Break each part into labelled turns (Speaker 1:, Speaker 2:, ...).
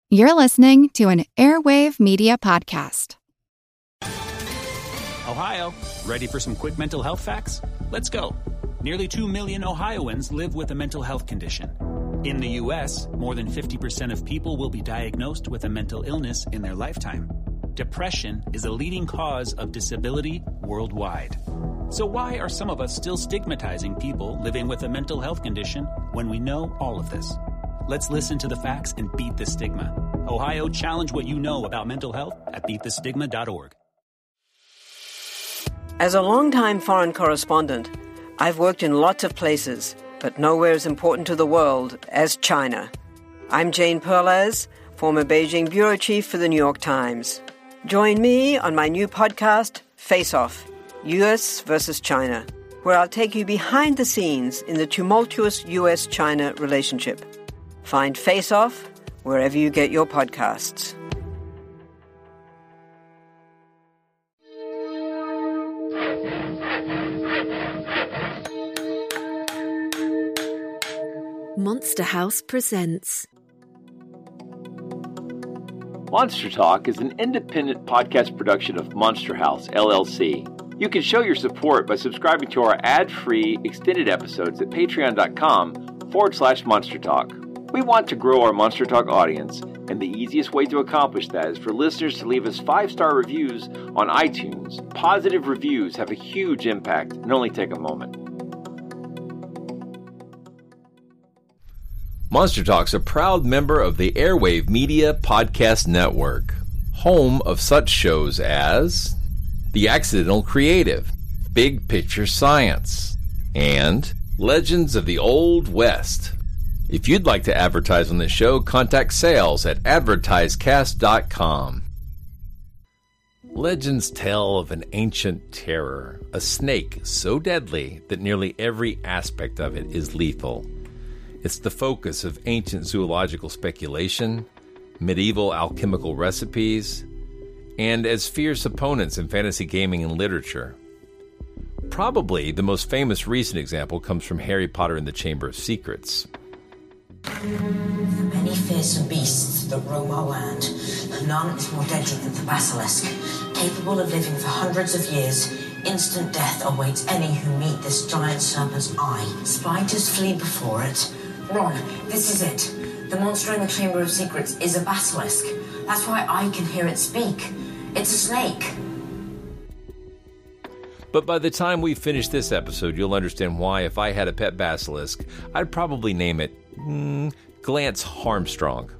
Speaker 1: You're listening to an Airwave Media Podcast.
Speaker 2: Ohio, ready for some quick mental health facts? Let's go. Nearly 2 million Ohioans live with a mental health condition. In the U.S., more than 50% of people will be diagnosed with a mental illness in their lifetime. Depression is a leading cause of disability worldwide. So why are some of us still stigmatizing people living with a mental health condition when we know all of this? Let's listen to the facts and beat the stigma. Ohio, challenge what you know about mental health at beatthestigma.org.
Speaker 3: As a longtime foreign correspondent, I've worked in lots of places, but nowhere as important to the world as China. I'm Jane Perlez, former Beijing bureau chief for the New York Times. Join me on my new podcast, Face Off, U.S. versus China, where I'll take you behind the scenes in the tumultuous U.S.-China relationship. Find Face Off wherever you get your podcasts.
Speaker 4: Monster House presents
Speaker 5: Monster Talk is an independent podcast production of Monster House, LLC. You can show your support by subscribing to our ad-free extended episodes at patreon.com/Monster Talk. We want to grow our Monster Talk audience, and the easiest way to accomplish that is for listeners to leave us 5-star reviews on iTunes. Positive reviews have a huge impact and only take a moment. Monster Talk's a proud member of the Airwave Media Podcast Network, home of such shows as The Accidental Creative, Big Picture Science, and Legends of the Old West. If you'd like to advertise on this show, contact sales at advertisecast.com. Legends tell of an ancient terror, a snake so deadly that nearly every aspect of it is lethal. It's the focus of ancient zoological speculation, medieval alchemical recipes, and as fierce opponents in fantasy gaming and literature. Probably the most famous recent example comes from Harry Potter and the Chamber of Secrets.
Speaker 6: The many fearsome beasts that roam our land, none is more deadly than the basilisk. Capable of living for hundreds of years, instant death awaits any who meet this giant serpent's eye. Spiders flee before it. Ron, this is it. The monster in the Chamber of Secrets is a basilisk. That's why I can hear it speak. It's a snake.
Speaker 5: But by the time we finish this episode, you'll understand why, if I had a pet basilisk, I'd probably name it Glance Harmstrong.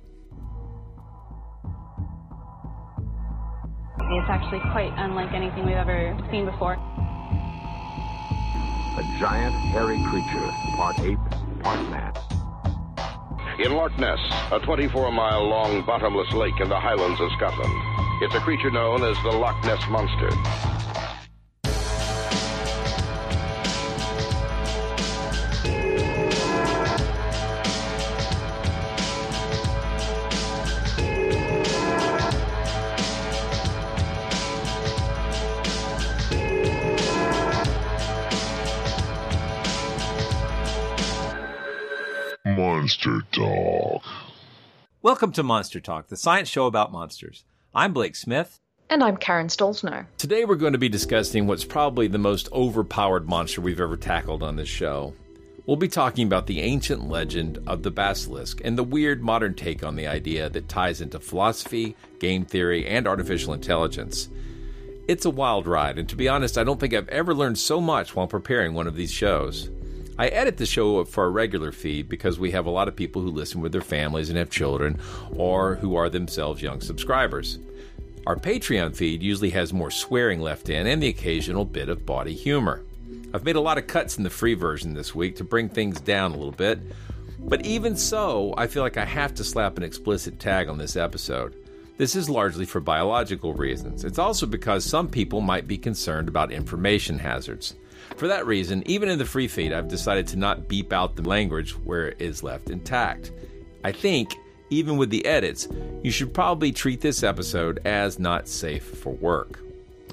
Speaker 7: It's actually quite unlike anything we've ever seen before.
Speaker 8: A giant, hairy creature, part ape, part man.
Speaker 9: In Loch Ness, a 24-mile-long bottomless lake in the Highlands of Scotland. It's a creature known as the Loch Ness Monster.
Speaker 10: Monster Talk.
Speaker 5: Welcome to Monster Talk, the science show about monsters. I'm Blake Smith.
Speaker 11: And I'm Karen Stolzno.
Speaker 5: Today we're going to be discussing what's probably the most overpowered monster we've ever tackled on this show. We'll be talking about the ancient legend of the basilisk and the weird modern take on the idea that ties into philosophy, game theory, and artificial intelligence. It's a wild ride, and to be honest, I don't think I've ever learned so much while preparing one of these shows. I edit the show for a regular feed because we have a lot of people who listen with their families and have children, or who are themselves young subscribers. Our Patreon feed usually has more swearing left in and the occasional bit of bawdy humor. I've made a lot of cuts in the free version this week to bring things down a little bit, but even so, I feel like I have to slap an explicit tag on this episode. This is largely for biological reasons. It's also because some people might be concerned about information hazards. For that reason, even in the free feed, I've decided to not beep out the language where it is left intact. I think, even with the edits, you should probably treat this episode as not safe for work.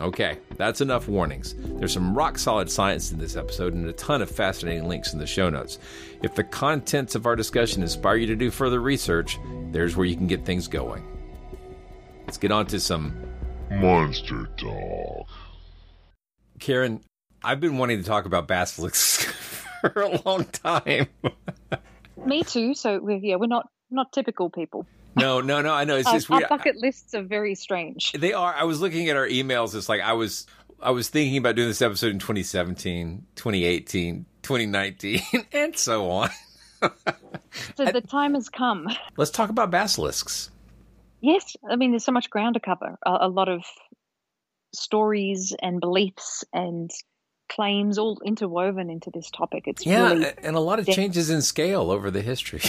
Speaker 5: Okay, that's enough warnings. There's some rock-solid science in this episode and a ton of fascinating links in the show notes. If the contents of our discussion inspire you to do further research, there's where you can get things going. Let's get on to some
Speaker 10: Monster Talk.
Speaker 5: Karen, I've been wanting to talk about basilisks for a long time.
Speaker 11: Me too. So we're not typical people.
Speaker 5: No. I know. It's just
Speaker 11: our
Speaker 5: weird.
Speaker 11: bucket lists are very strange.
Speaker 5: They are. I was looking at our emails. It's like I was thinking about doing this episode in 2017, 2018, 2019, and so on.
Speaker 11: So the time has come.
Speaker 5: Let's talk about basilisks.
Speaker 11: Yes. I mean, there's so much ground to cover. A lot of stories and beliefs and claims all interwoven into this topic. It's really
Speaker 5: and a lot of changes in scale over the history.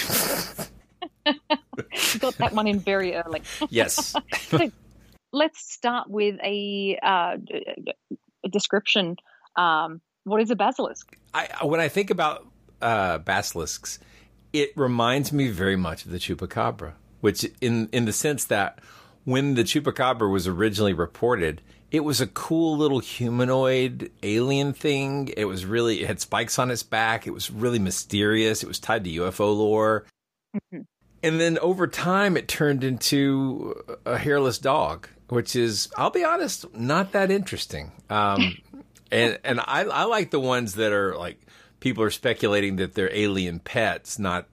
Speaker 11: Got that one in very early.
Speaker 5: Yes.
Speaker 11: So let's start with a description. What is a basilisk?
Speaker 5: When I think about basilisks, it reminds me very much of the chupacabra, which in the sense that when the chupacabra was originally reported, it was a cool little humanoid alien thing. It had spikes on its back. It was really mysterious. It was tied to UFO lore. Mm-hmm. And then over time, it turned into a hairless dog, which is, I'll be honest, not that interesting. And I like the ones that are like, people are speculating that they're alien pets, not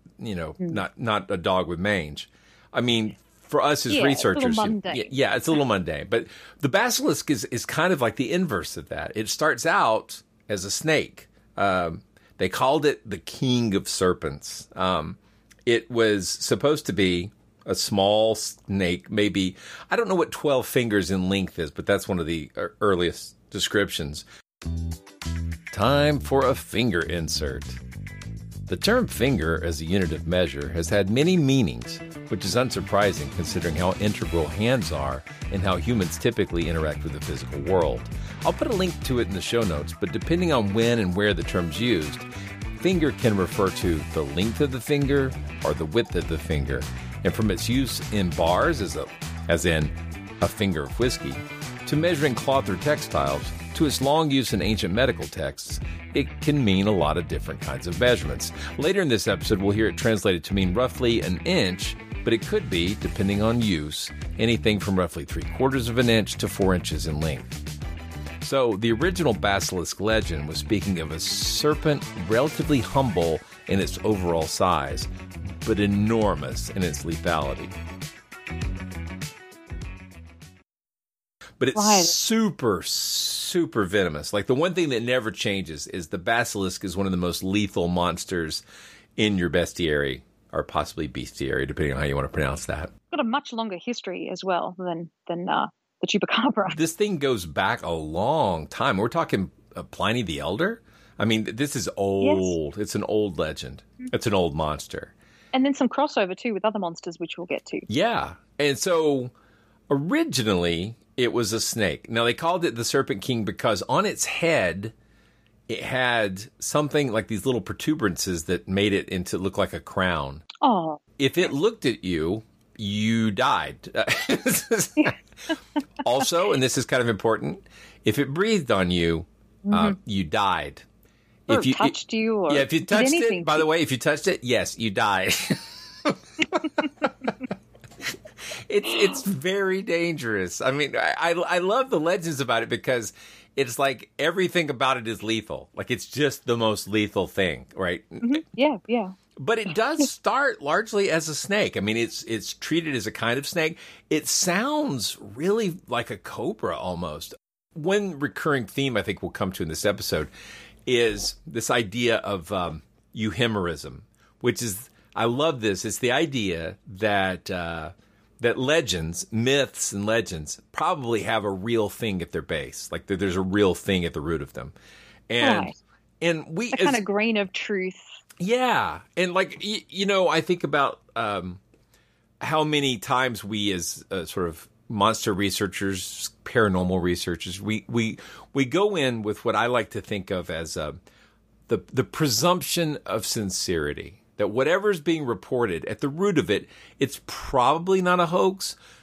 Speaker 5: a dog with mange. I mean, for us as researchers,
Speaker 11: it's a little mundane.
Speaker 5: It's a little mundane. But the basilisk is kind of like the inverse of that. It starts out as a snake. They called it the king of serpents. It was supposed to be a small snake, maybe, I don't know what 12 fingers in length is, but that's one of the earliest descriptions. Time for a finger insert. The term finger as a unit of measure has had many meanings, which is unsurprising considering how integral hands are and how humans typically interact with the physical world. I'll put a link to it in the show notes, but depending on when and where the term's used, finger can refer to the length of the finger or the width of the finger, and from its use in bars as in a finger of whiskey, to measuring cloth or textiles, to its long use in ancient medical texts, it can mean a lot of different kinds of measurements. Later in this episode, we'll hear it translated to mean roughly an inch, but it could be, depending on use, anything from roughly 3/4 of an inch to 4 inches in length. So, the original basilisk legend was speaking of a serpent relatively humble in its overall size, but enormous in its lethality. But it's super, super venomous. Like, the one thing that never changes is the basilisk is one of the most lethal monsters in your bestiary, or possibly bestiary, depending on how you want to pronounce that.
Speaker 11: Got a much longer history as well than the chupacabra.
Speaker 5: This thing goes back a long time. We're talking Pliny the Elder. I mean, this is old. Yes. It's an old legend. It's an old monster.
Speaker 11: And then some crossover, too, with other monsters, which we'll get to.
Speaker 5: Yeah. And so, originally, it was a snake. Now, they called it the Serpent King because on its head, it had something like these little protuberances that made it into look like a crown.
Speaker 11: Oh.
Speaker 5: If it looked at you, you died. Also, and this is kind of important, if it breathed on you, you died.
Speaker 11: Or if you touched you, or
Speaker 5: if you touched it, by the way, if you touched it, yes, you died. It's very dangerous. I mean, I love the legends about it because it's like everything about it is lethal. Like, it's just the most lethal thing, right?
Speaker 11: Mm-hmm. Yeah.
Speaker 5: But it does start largely as a snake. I mean, it's treated as a kind of snake. It sounds really like a cobra almost. One recurring theme I think we'll come to in this episode is this idea of euhemerism, which is, I love this. It's the idea that that legends, myths and legends probably have a real thing at their base. Like there's a real thing at the root of them. And
Speaker 11: right.
Speaker 5: And we...
Speaker 11: a kind of grain of truth.
Speaker 5: Yeah. And like, I think about how many times we as sort of monster researchers, paranormal researchers, we go in with what I like to think of as the presumption of sincerity. That whatever's being reported, at the root of it, it's probably not a hoax.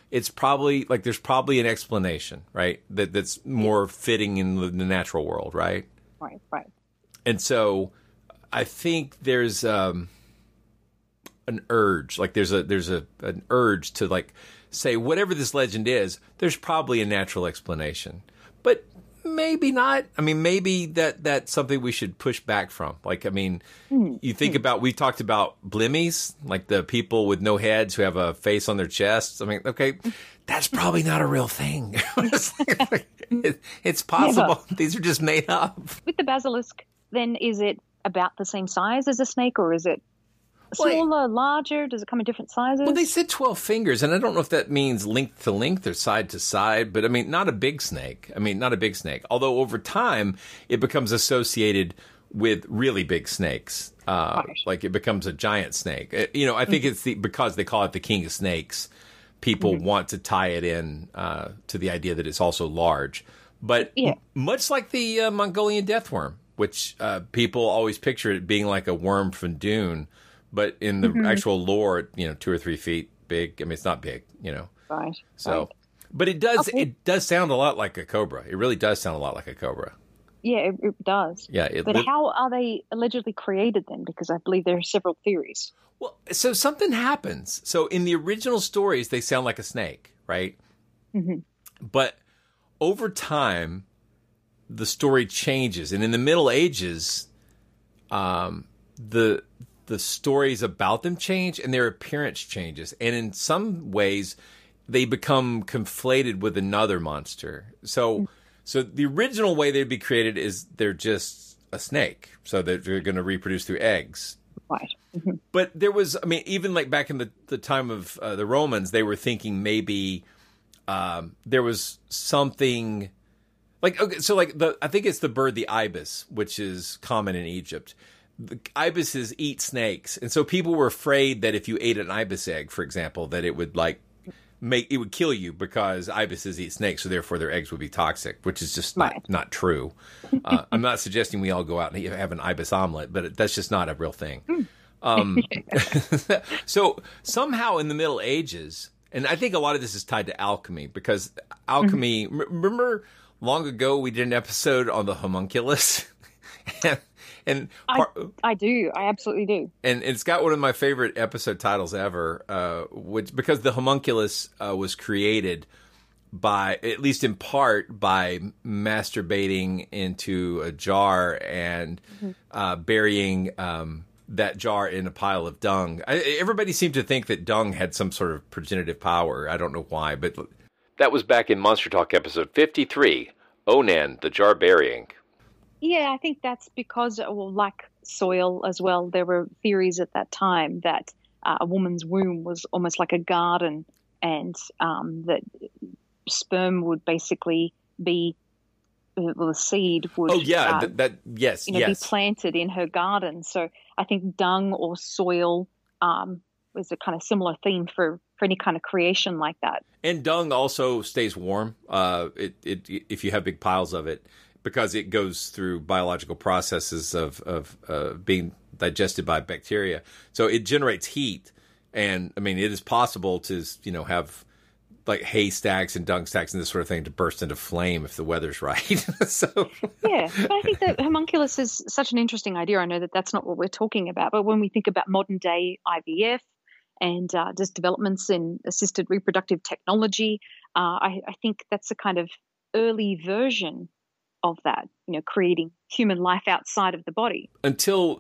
Speaker 5: it's probably like there's probably an explanation, right? That's more fitting in the natural world, right?
Speaker 11: Right.
Speaker 5: And so I think there's an urge, like there's an urge to like say whatever this legend is, there's probably a natural explanation, but maybe not. I mean, maybe that's something we should push back from. Like, I mean, you think about, we talked about blimmies, like the people with no heads who have a face on their chests. I mean, okay, that's probably not a real thing. It's possible. Yeah, these are just made up.
Speaker 11: With the basilisk, then is it about the same size as a snake, or is it smaller, larger? Does it come in different sizes?
Speaker 5: Well, they said 12 fingers, and I don't know if that means length to length or side to side, but I mean, not a big snake. Although over time, it becomes associated with really big snakes. Like it becomes a giant snake. I think it's because they call it the king of snakes, people want to tie it in to the idea that it's also large. But much like the Mongolian deathworm, which people always picture it being like a worm from Dune, but in the actual lore, 2 or 3 feet big. I mean, it's not big,
Speaker 11: Right.
Speaker 5: So,
Speaker 11: right.
Speaker 5: But it does. Okay. It does sound a lot like a cobra. It really does sound a lot like a cobra.
Speaker 11: Yeah, it does.
Speaker 5: Yeah.
Speaker 11: But how are they allegedly created then? Because I believe there are several theories.
Speaker 5: Well, so something happens. So in the original stories, they sound like a snake, right? Mm-hmm. But over time, the story changes, and in the Middle Ages, the stories about them change and their appearance changes. And in some ways, they become conflated with another monster. So the original way they'd be created is they're just a snake. So they're going to reproduce through eggs.
Speaker 11: Right. Mm-hmm.
Speaker 5: But there was, I mean, even like back in the time of the Romans, they were thinking maybe there was something like, okay, so like I think it's the bird, the ibis, which is common in Egypt. The ibises eat snakes, and so people were afraid that if you ate an ibis egg, for example, that it would would kill you because ibises eat snakes, so therefore their eggs would be toxic, which is just not true. I'm not suggesting we all go out and have an ibis omelet, but that's just not a real thing. So somehow in the Middle Ages, and I think a lot of this is tied to alchemy, because alchemy. Remember, long ago we did an episode on the homunculus. And
Speaker 11: I do. I absolutely do.
Speaker 5: And it's got one of my favorite episode titles ever, because the homunculus was created by, at least in part, by masturbating into a jar and burying that jar in a pile of dung. Everybody seemed to think that dung had some sort of progenitive power. I don't know why, but that was back in Monster Talk episode 53, Onan, the jar burying.
Speaker 11: Yeah, I think that's because, like soil as well, there were theories at that time that a woman's womb was almost like a garden, and that sperm would basically be, the seed would.
Speaker 5: Oh yeah, yes.
Speaker 11: be planted in her garden. So I think dung or soil was a kind of similar theme for any kind of creation like that.
Speaker 5: And dung also stays warm. If you have big piles of it, because it goes through biological processes of being digested by bacteria. So it generates heat. And, I mean, it is possible to, have, like, hay stacks and dung stacks and this sort of thing to burst into flame if the weather's right. So
Speaker 11: yeah, but I think that homunculus is such an interesting idea. I know that that's not what we're talking about. But when we think about modern-day IVF and just developments in assisted reproductive technology, I think that's a kind of early version of that, creating human life outside of the body.
Speaker 5: Until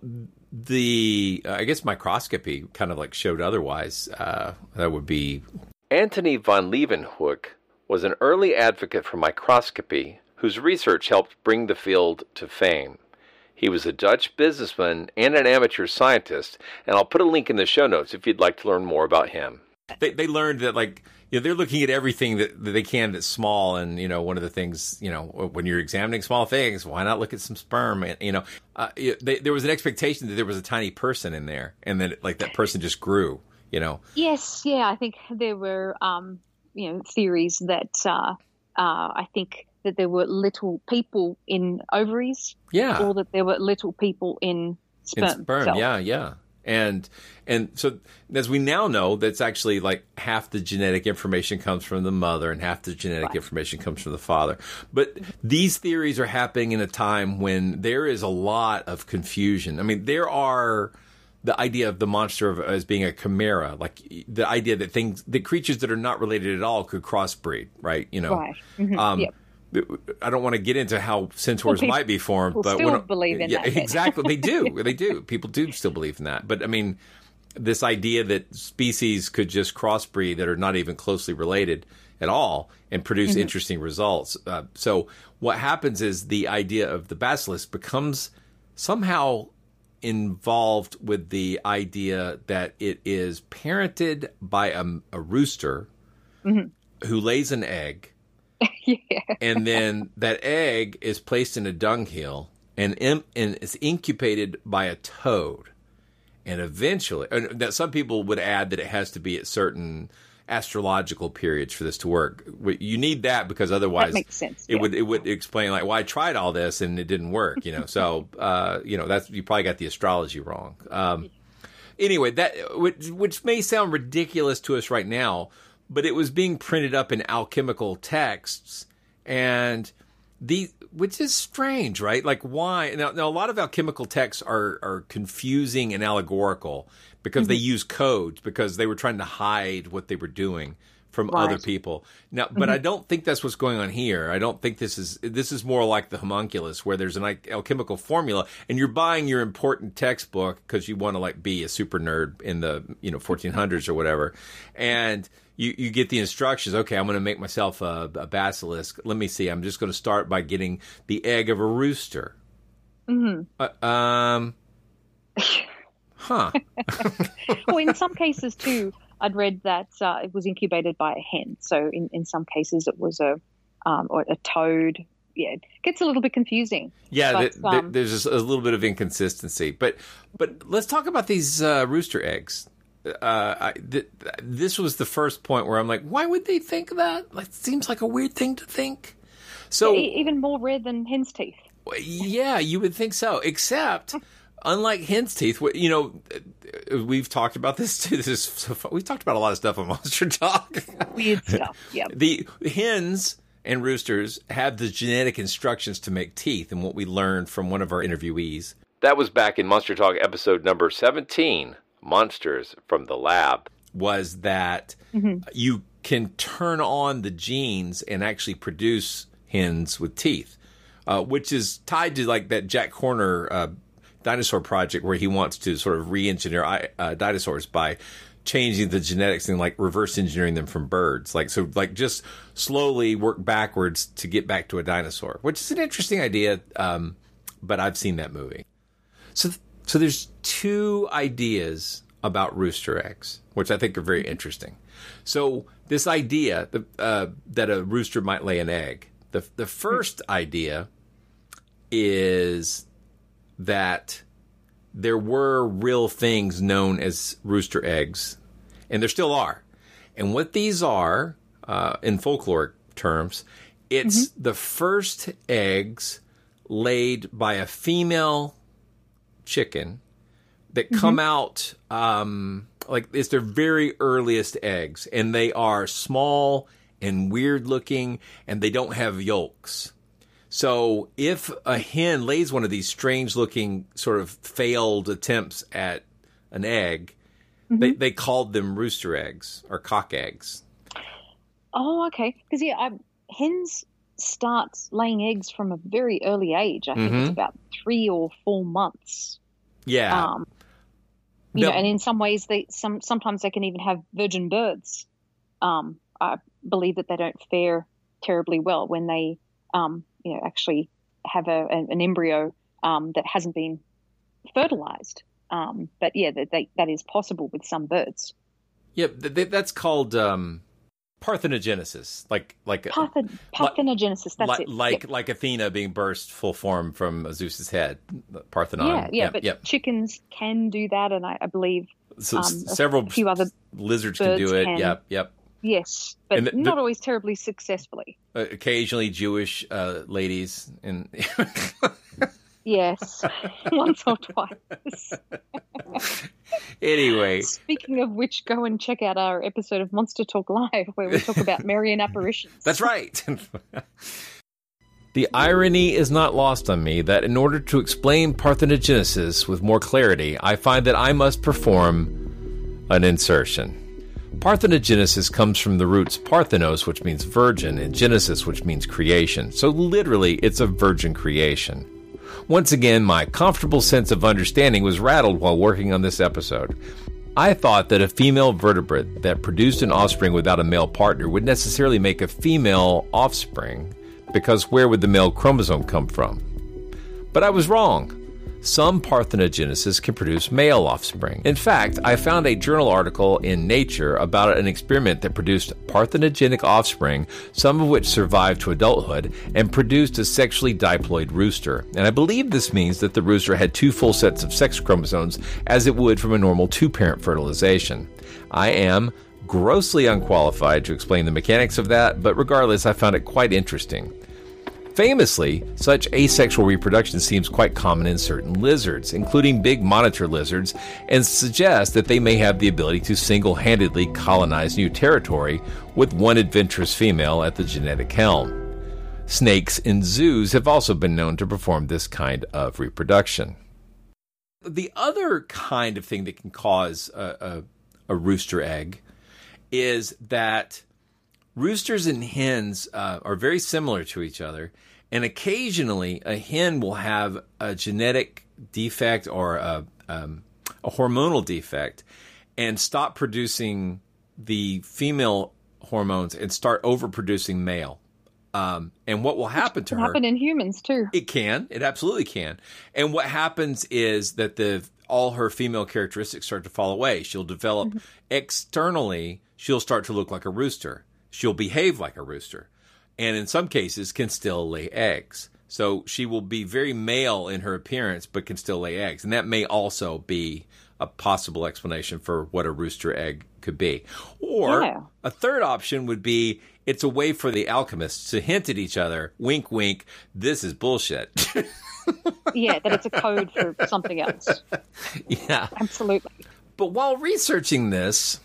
Speaker 5: the, I guess, microscopy kind of like showed otherwise. That would be... Antony von Leeuwenhoek was an early advocate for microscopy whose research helped bring the field to fame. He was a Dutch businessman and an amateur scientist, and I'll put a link in the show notes if you'd like to learn more about him. They learned that, like, they're looking at everything that they can that's small, and, one of the things, when you're examining small things, why not look at some sperm? And, there was an expectation that there was a tiny person in there, and then, like, that person just grew,
Speaker 11: Yes, yeah, I think there were, theories that I think that there were little people in ovaries,
Speaker 5: yeah,
Speaker 11: or that there were little people in sperm.
Speaker 5: Yeah. And so, as we now know, that's actually like half the genetic information comes from the mother and half the genetic information comes from the father. But these theories are happening in a time when there is a lot of confusion. I mean, there are the idea of the monster as being a chimera, like the idea that creatures that are not related at all could crossbreed, right? You know,
Speaker 11: right. Mm-hmm. Yep.
Speaker 5: I don't want to get into how centaurs might be formed, but
Speaker 11: still believe in that.
Speaker 5: Exactly, they do. They do. People do still believe in that. But I mean, this idea that species could just crossbreed that are not even closely related at all and produce interesting results. So what happens is the idea of the basilisk becomes somehow involved with the idea that it is parented by a rooster who lays an egg.
Speaker 11: Yeah.
Speaker 5: And then that egg is placed in a dunghill and is incubated by a toad. And eventually, some people would add that it has to be at certain astrological periods for this to work. You need that because otherwise
Speaker 11: that makes sense.
Speaker 5: It would explain like, well, I tried all this and it didn't work, you know. So, that's, you probably got the astrology wrong. Anyway, that which may sound ridiculous to us right now, but it was being printed up in alchemical texts, and which is strange, right? Like, why? Now a lot of alchemical texts are confusing and allegorical because they use codes because they were trying to hide what they were doing from other people. Now, but I don't think that's what's going on here. I don't think this is more like the homunculus, where there's an alchemical formula, and you're buying your important textbook because you want to like be a super nerd in the 1400s or whatever, and you get the instructions. Okay, I'm going to make myself a basilisk. Let me see. I'm just going to start by getting the egg of a rooster.
Speaker 11: Mm-hmm.
Speaker 5: Huh.
Speaker 11: Well, in some cases too, I'd read that it was incubated by a hen. So in some cases it was or a toad. Yeah, it gets a little bit confusing.
Speaker 5: Yeah, but, there's just a little bit of inconsistency. But let's talk about these rooster eggs. This was the first point where I'm like, why would they think that? Like, it seems like a weird thing to think. So
Speaker 11: even more rare than hen's teeth.
Speaker 5: Yeah, you would think so. Except, unlike hen's teeth, we've talked about this too. We've talked about a lot of stuff on Monster Talk.
Speaker 11: Weird stuff. Yeah.
Speaker 5: The hens and roosters have the genetic instructions to make teeth, and what we learned from one of our interviewees. That was back in Monster Talk episode number 17. Monsters from the Lab, was that you can turn on the genes and actually produce hens with teeth, which is tied to like that Jack Horner dinosaur project where he wants to sort of re-engineer dinosaurs by changing the genetics and like reverse engineering them from birds. Like just slowly work backwards to get back to a dinosaur, which is an interesting idea. But I've seen that movie. So there's two ideas about rooster eggs, which I think are very interesting. So this idea that a rooster might lay an egg, the first idea is that there were real things known as rooster eggs, and there still are. And what these are, in folkloric terms, it's the first eggs laid by a female chicken that come out like it's their very earliest eggs, and they are small and weird looking, and they don't have yolks. So if a hen lays one of these strange looking sort of failed attempts at an egg, they called them rooster eggs or cock eggs.
Speaker 11: Oh, okay. Because hens start laying eggs from a very early age. I think it's about 3 or 4 months.
Speaker 5: Yeah.
Speaker 11: And in some ways, sometimes they can even have virgin births. I believe that they don't fare terribly well when they, actually have an embryo that hasn't been fertilized. But yeah, that is possible with some birds.
Speaker 5: Yeah, that's called parthenogenesis,
Speaker 11: parthenogenesis. That's it.
Speaker 5: Like Athena being birthed full form from Zeus's head, Parthenon.
Speaker 11: But chickens can do that, and I believe
Speaker 5: several
Speaker 11: few other
Speaker 5: lizards can do it. Yep.
Speaker 11: Yes, but not always terribly successfully.
Speaker 5: Occasionally, Jewish ladies and
Speaker 11: Yes, once or twice.
Speaker 5: Anyway.
Speaker 11: Speaking of which, go and check out our episode of Monster Talk Live where we talk about Marian apparitions.
Speaker 5: That's right. The irony is not lost on me that in order to explain parthenogenesis with more clarity, I find that I must perform an insertion. Parthenogenesis comes from the roots parthenos, which means virgin, and genesis, which means creation. So literally, it's a virgin creation. Once again, my comfortable sense of understanding was rattled while working on this episode. I thought that a female vertebrate that produced an offspring without a male partner would necessarily make a female offspring, because where would the male chromosome come from? But I was wrong. Some parthenogenesis can produce male offspring. In fact, I found a journal article in Nature about an experiment that produced parthenogenic offspring, some of which survived to adulthood, and produced a sexually diploid rooster. And I believe this means that the rooster had 2 full sets of sex chromosomes, as it would from a normal 2-parent fertilization. I am grossly unqualified to explain the mechanics of that, but regardless, I found it quite interesting. Famously, such asexual reproduction seems quite common in certain lizards, including big monitor lizards, and suggests that they may have the ability to single-handedly colonize new territory with one adventurous female at the genetic helm. Snakes in zoos have also been known to perform this kind of reproduction. The other kind of thing that can cause a rooster egg is that roosters and hens are very similar to each other, and occasionally a hen will have a genetic defect or a hormonal defect and stop producing the female hormones and start overproducing male. And what will happen to her...
Speaker 11: It can happen in humans, too.
Speaker 5: It can. It absolutely can. And what happens is that all her female characteristics start to fall away. She'll develop externally, she'll start to look like a rooster. She'll behave like a rooster, and in some cases can still lay eggs. So she will be very male in her appearance, but can still lay eggs. And that may also be a possible explanation for what a rooster egg could be. Or a third option would be it's a way for the alchemists to hint at each other, wink, wink, this is bullshit.
Speaker 11: Yeah, that it's a code for something else.
Speaker 5: Yeah.
Speaker 11: Absolutely.
Speaker 5: But while researching this,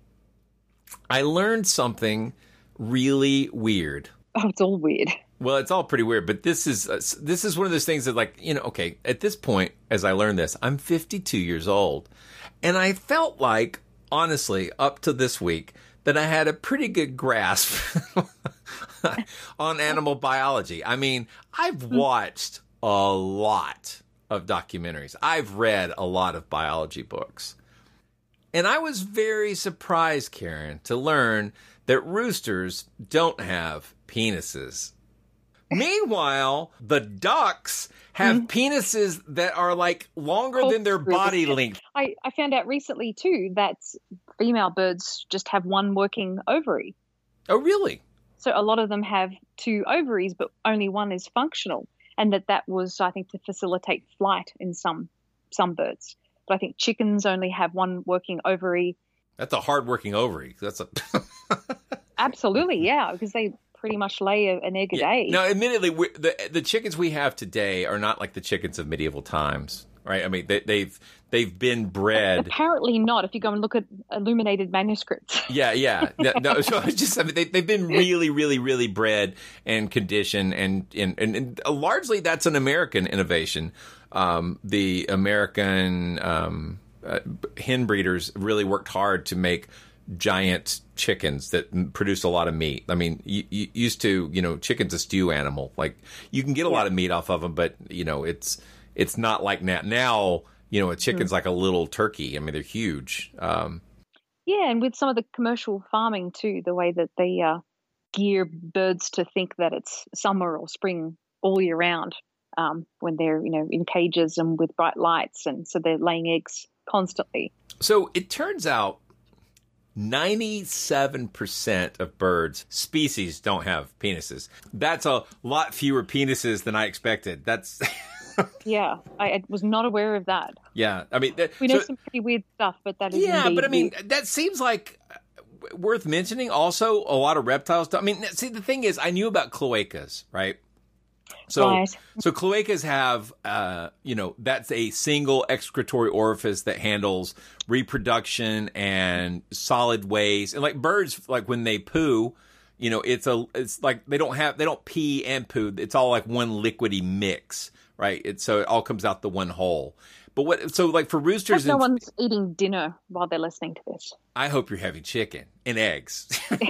Speaker 5: I learned something really weird.
Speaker 11: Oh, it's all weird.
Speaker 5: Well, it's all pretty weird, but this is one of those things that, like, okay, at this point, as I learned this, I'm 52 years old, and I felt like, honestly, up to this week, that I had a pretty good grasp on animal biology. I mean, I've watched a lot of documentaries. I've read a lot of biology books. And I was very surprised, Karen, to learn that roosters don't have penises. Meanwhile, the ducks have penises that are like longer than their body length.
Speaker 11: I found out recently, too, that female birds just have one working ovary.
Speaker 5: Oh, really?
Speaker 11: So a lot of them have 2 ovaries, but only one is functional. And that was, I think, to facilitate flight in some birds. But I think chickens only have one working ovary.
Speaker 5: That's a hard-working ovary. That's a
Speaker 11: Absolutely, yeah, because they pretty much lay an egg a day.
Speaker 5: Now, admittedly, the chickens we have today are not like the chickens of medieval times, right? I mean, they've been bred.
Speaker 11: Apparently not. If you go and look at illuminated manuscripts.
Speaker 5: Yeah. No, so it's just, I mean, they've been really, really, really bred and conditioned, and largely that's an American innovation. The American hen breeders really worked hard to make giant chickens that produce a lot of meat. I mean, you used to, chicken's a stew animal. Like, you can get a lot of meat off of them, but, it's not like that. Now, a chicken's like a little turkey. I mean, they're huge.
Speaker 11: Yeah, and with some of the commercial farming, too, the way that they gear birds to think that it's summer or spring all year round. When they're, in cages and with bright lights, and so they're laying eggs constantly.
Speaker 5: So it turns out 97% of birds species don't have penises. That's a lot fewer penises than I expected. That's
Speaker 11: yeah, I was not aware of that.
Speaker 5: Yeah, I mean,
Speaker 11: we know some pretty weird stuff, but that is
Speaker 5: but I mean, that seems like worth mentioning. Also, a lot of reptiles. I mean, see, the thing is, I knew about cloacas, right? So,
Speaker 11: Right.
Speaker 5: so cloacas have, that's a single excretory orifice that handles reproduction and solid waste. And like birds, like when they poo, it's like they don't pee and poo. It's all like one liquidy mix, right? So it all comes out the one hole. But for roosters,
Speaker 11: no one's eating dinner while they're listening to this.
Speaker 5: I hope you're having chicken and eggs.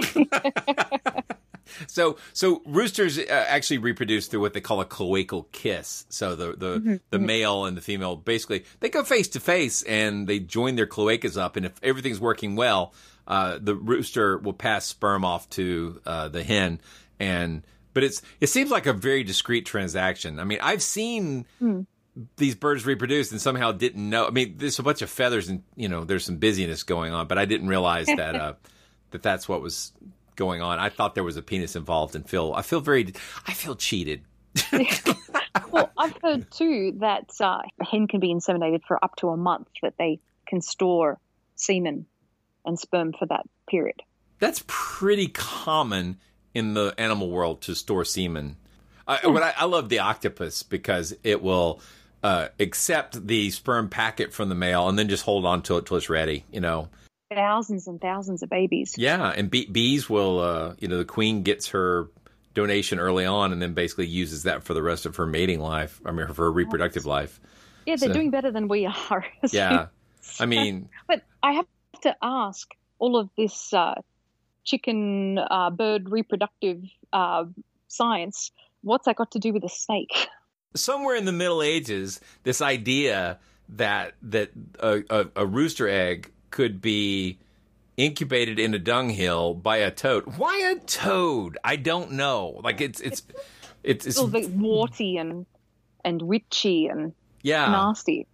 Speaker 5: So roosters actually reproduce through what they call a cloacal kiss. So the male and the female, basically, they go face to face and they join their cloacas up. And if everything's working well, the rooster will pass sperm off to the hen. But it seems like a very discreet transaction. I mean, I've seen these birds reproduce and somehow didn't know. I mean, there's a bunch of feathers and there's some busyness going on, but I didn't realize that that's what was going on. I thought there was a penis involved, and I feel cheated.
Speaker 11: Well, I've heard too that a hen can be inseminated for up to a month, that they can store semen and sperm for that period.
Speaker 5: That's pretty common in the animal world to store semen. I love the octopus because it will accept the sperm packet from the male and then just hold on to it till it's ready,
Speaker 11: Thousands and thousands of babies.
Speaker 5: Yeah, and bees will, the queen gets her donation early on and then basically uses that for the rest of her mating life. I mean, for her reproductive life.
Speaker 11: Yeah, they're doing better than we are.
Speaker 5: Yeah, I mean.
Speaker 11: But I have to ask, all of this chicken bird reproductive science, what's that got to do with a snake?
Speaker 5: Somewhere in the Middle Ages, this idea that a rooster egg could be incubated in a dunghill by a toad. Why a toad? I don't know. Like it's a
Speaker 11: little bit warty and witchy and nasty.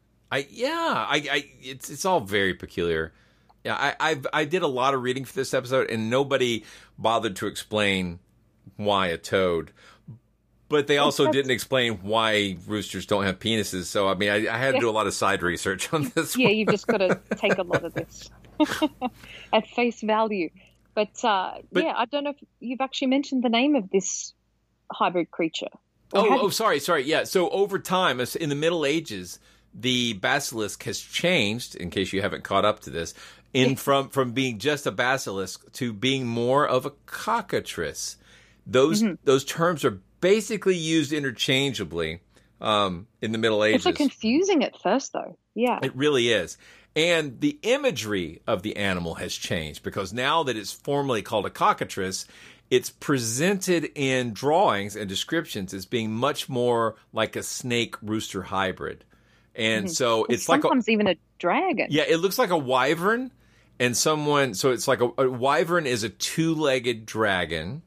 Speaker 5: It's all very peculiar. Yeah, I did a lot of reading for this episode, and nobody bothered to explain why a toad. But they also didn't explain why roosters don't have penises. So, I mean, I had to do a lot of side research on this one.
Speaker 11: Yeah, you've just got to take a lot of this at face value. But I don't know if you've actually mentioned the name of this hybrid creature.
Speaker 5: Sorry. Yeah, so over time, in the Middle Ages, the basilisk has changed, in case you haven't caught up to this, from being just a basilisk to being more of a cockatrice. Those terms are basically used interchangeably in the Middle Ages.
Speaker 11: It's so confusing at first, though. Yeah.
Speaker 5: It really is. And the imagery of the animal has changed because now that it's formally called a cockatrice, it's presented in drawings and descriptions as being much more like a snake-rooster hybrid. And so it's
Speaker 11: sometimes even a dragon.
Speaker 5: Yeah, it looks like a wyvern. So it's like a wyvern is a two-legged dragon.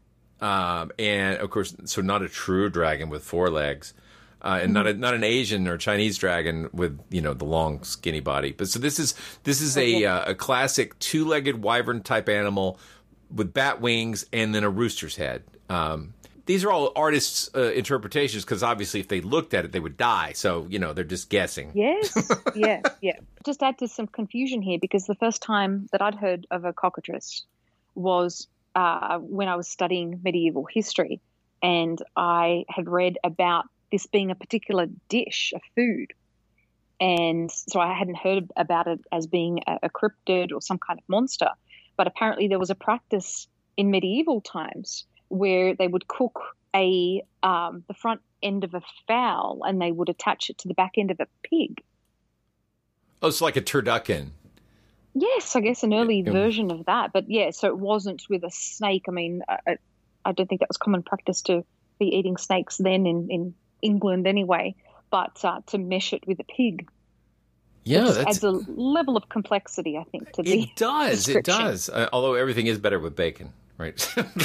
Speaker 5: And of course, so not a true dragon with four legs, and not an Asian or Chinese dragon with the long skinny body. But so this is a classic two-legged wyvern type animal with bat wings and then a rooster's head. These are all artists' interpretations because obviously if they looked at it they would die. So they're just guessing.
Speaker 11: Yes, yeah. Just add to some confusion here because the first time that I'd heard of a cockatrice was when I was studying medieval history, and I had read about this being a particular dish, a food. And so I hadn't heard about it as being a cryptid or some kind of monster. But apparently there was a practice in medieval times where they would cook the front end of a fowl and they would attach it to the back end of a pig.
Speaker 5: Oh, it's like a turducken.
Speaker 11: Yes, I guess an early version of that. But yeah, so it wasn't with a snake. I mean, I don't think that was common practice to be eating snakes then in England anyway, but to mesh it with a pig.
Speaker 5: Yeah,
Speaker 11: that adds a level of complexity, I think, to the description.
Speaker 5: It does. Although everything is better with bacon, right?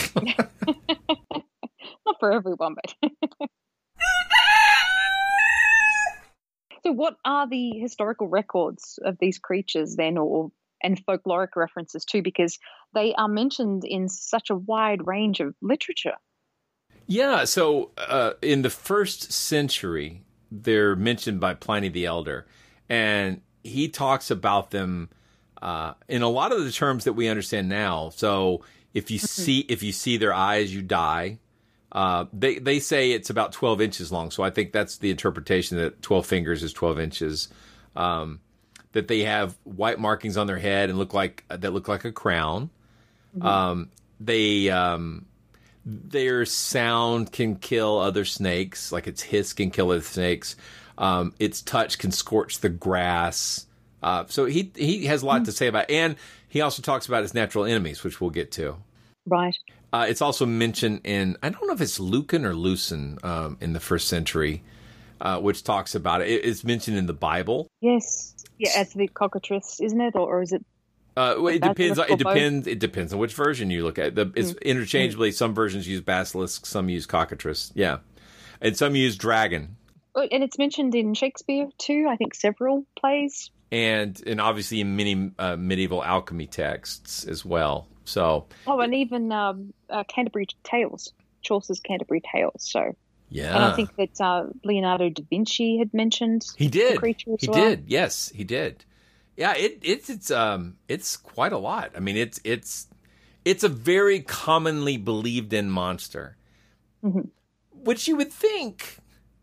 Speaker 11: Not for everyone, but... So what are the historical records of these creatures then, and folkloric references too, because they are mentioned in such a wide range of literature?
Speaker 5: Yeah, so in the 1st century, they're mentioned by Pliny the Elder, and he talks about them in a lot of the terms that we understand now. So if you see their eyes, you die. They say it's about 12 inches long, so I think that's the interpretation, that 12 fingers is 12 inches. That they have white markings on their head and look like a crown. Mm-hmm. Their sound can kill other snakes, like its hiss can kill other snakes. Its touch can scorch the grass. So he has a lot to say about it. And he also talks about his natural enemies, which we'll get to.
Speaker 11: Right.
Speaker 5: It's also mentioned in, I don't know if it's Lucan or Lucin in the 1st century, which talks about it. It's mentioned in the Bible.
Speaker 11: Yes. Yeah, as the cockatrice, isn't it? Or is it?
Speaker 5: It depends on which version you look at. It's interchangeably. Some versions use basilisk, some use cockatrice. Yeah. And some use dragon.
Speaker 11: And it's mentioned in Shakespeare too, I think several plays. And
Speaker 5: obviously in many medieval alchemy texts as well. So.
Speaker 11: Oh, and even Canterbury Tales, Chaucer's Canterbury Tales. So.
Speaker 5: Yeah.
Speaker 11: And I think that Leonardo da Vinci had mentioned the creature as well.
Speaker 5: He did. Yes, he did. Yeah, it's quite a lot. I mean, it's a very commonly believed in monster,
Speaker 11: mm-hmm.
Speaker 5: which you would think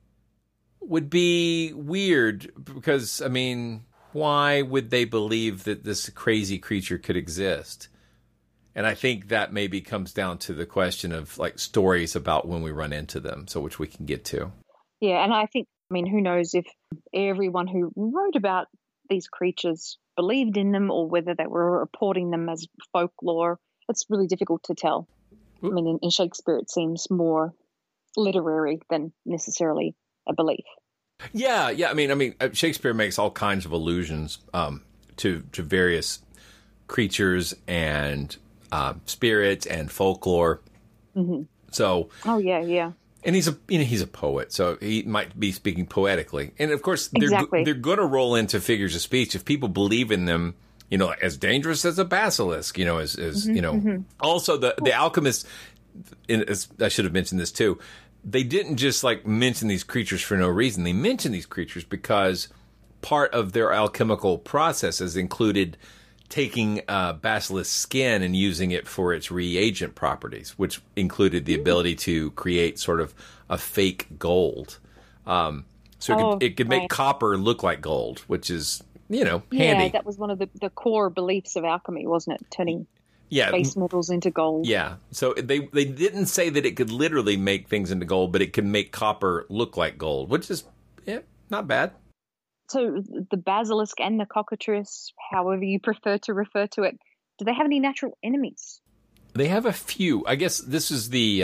Speaker 5: would be weird because, I mean, why would they believe that this crazy creature could exist? And I think that maybe comes down to the question of like stories about when we run into them, so which we can get to.
Speaker 11: Yeah, and I think, I mean, who knows if everyone who wrote about these creatures believed in them or whether they were reporting them as folklore. It's really difficult to tell. I mean, in Shakespeare, it seems more literary than necessarily a belief.
Speaker 5: Yeah. I mean, Shakespeare makes all kinds of allusions to various creatures and spirits and folklore.
Speaker 11: Mm-hmm.
Speaker 5: So.
Speaker 11: Oh yeah.
Speaker 5: And he's a poet, so he might be speaking poetically. And of course,
Speaker 11: exactly.
Speaker 5: they're going to roll into figures of speech if people believe in them. You know, as dangerous as a basilisk. You know, as
Speaker 11: mm-hmm,
Speaker 5: you know.
Speaker 11: Mm-hmm.
Speaker 5: Also, the alchemists. I should have mentioned this too. They didn't just like mention these creatures for no reason. They mentioned these creatures because part of their alchemical processes included taking basilisk skin and using it for its reagent properties, which included the ability to create sort of a fake gold. It could make copper look like gold, which is, handy.
Speaker 11: Yeah, that was one of the core beliefs of alchemy, wasn't it? Turning base metals into gold.
Speaker 5: Yeah. So they didn't say that it could literally make things into gold, but it could make copper look like gold, which is not bad.
Speaker 11: So the basilisk and the cockatrice, however you prefer to refer to it, do they have any natural enemies?
Speaker 5: They have a few. I guess this is the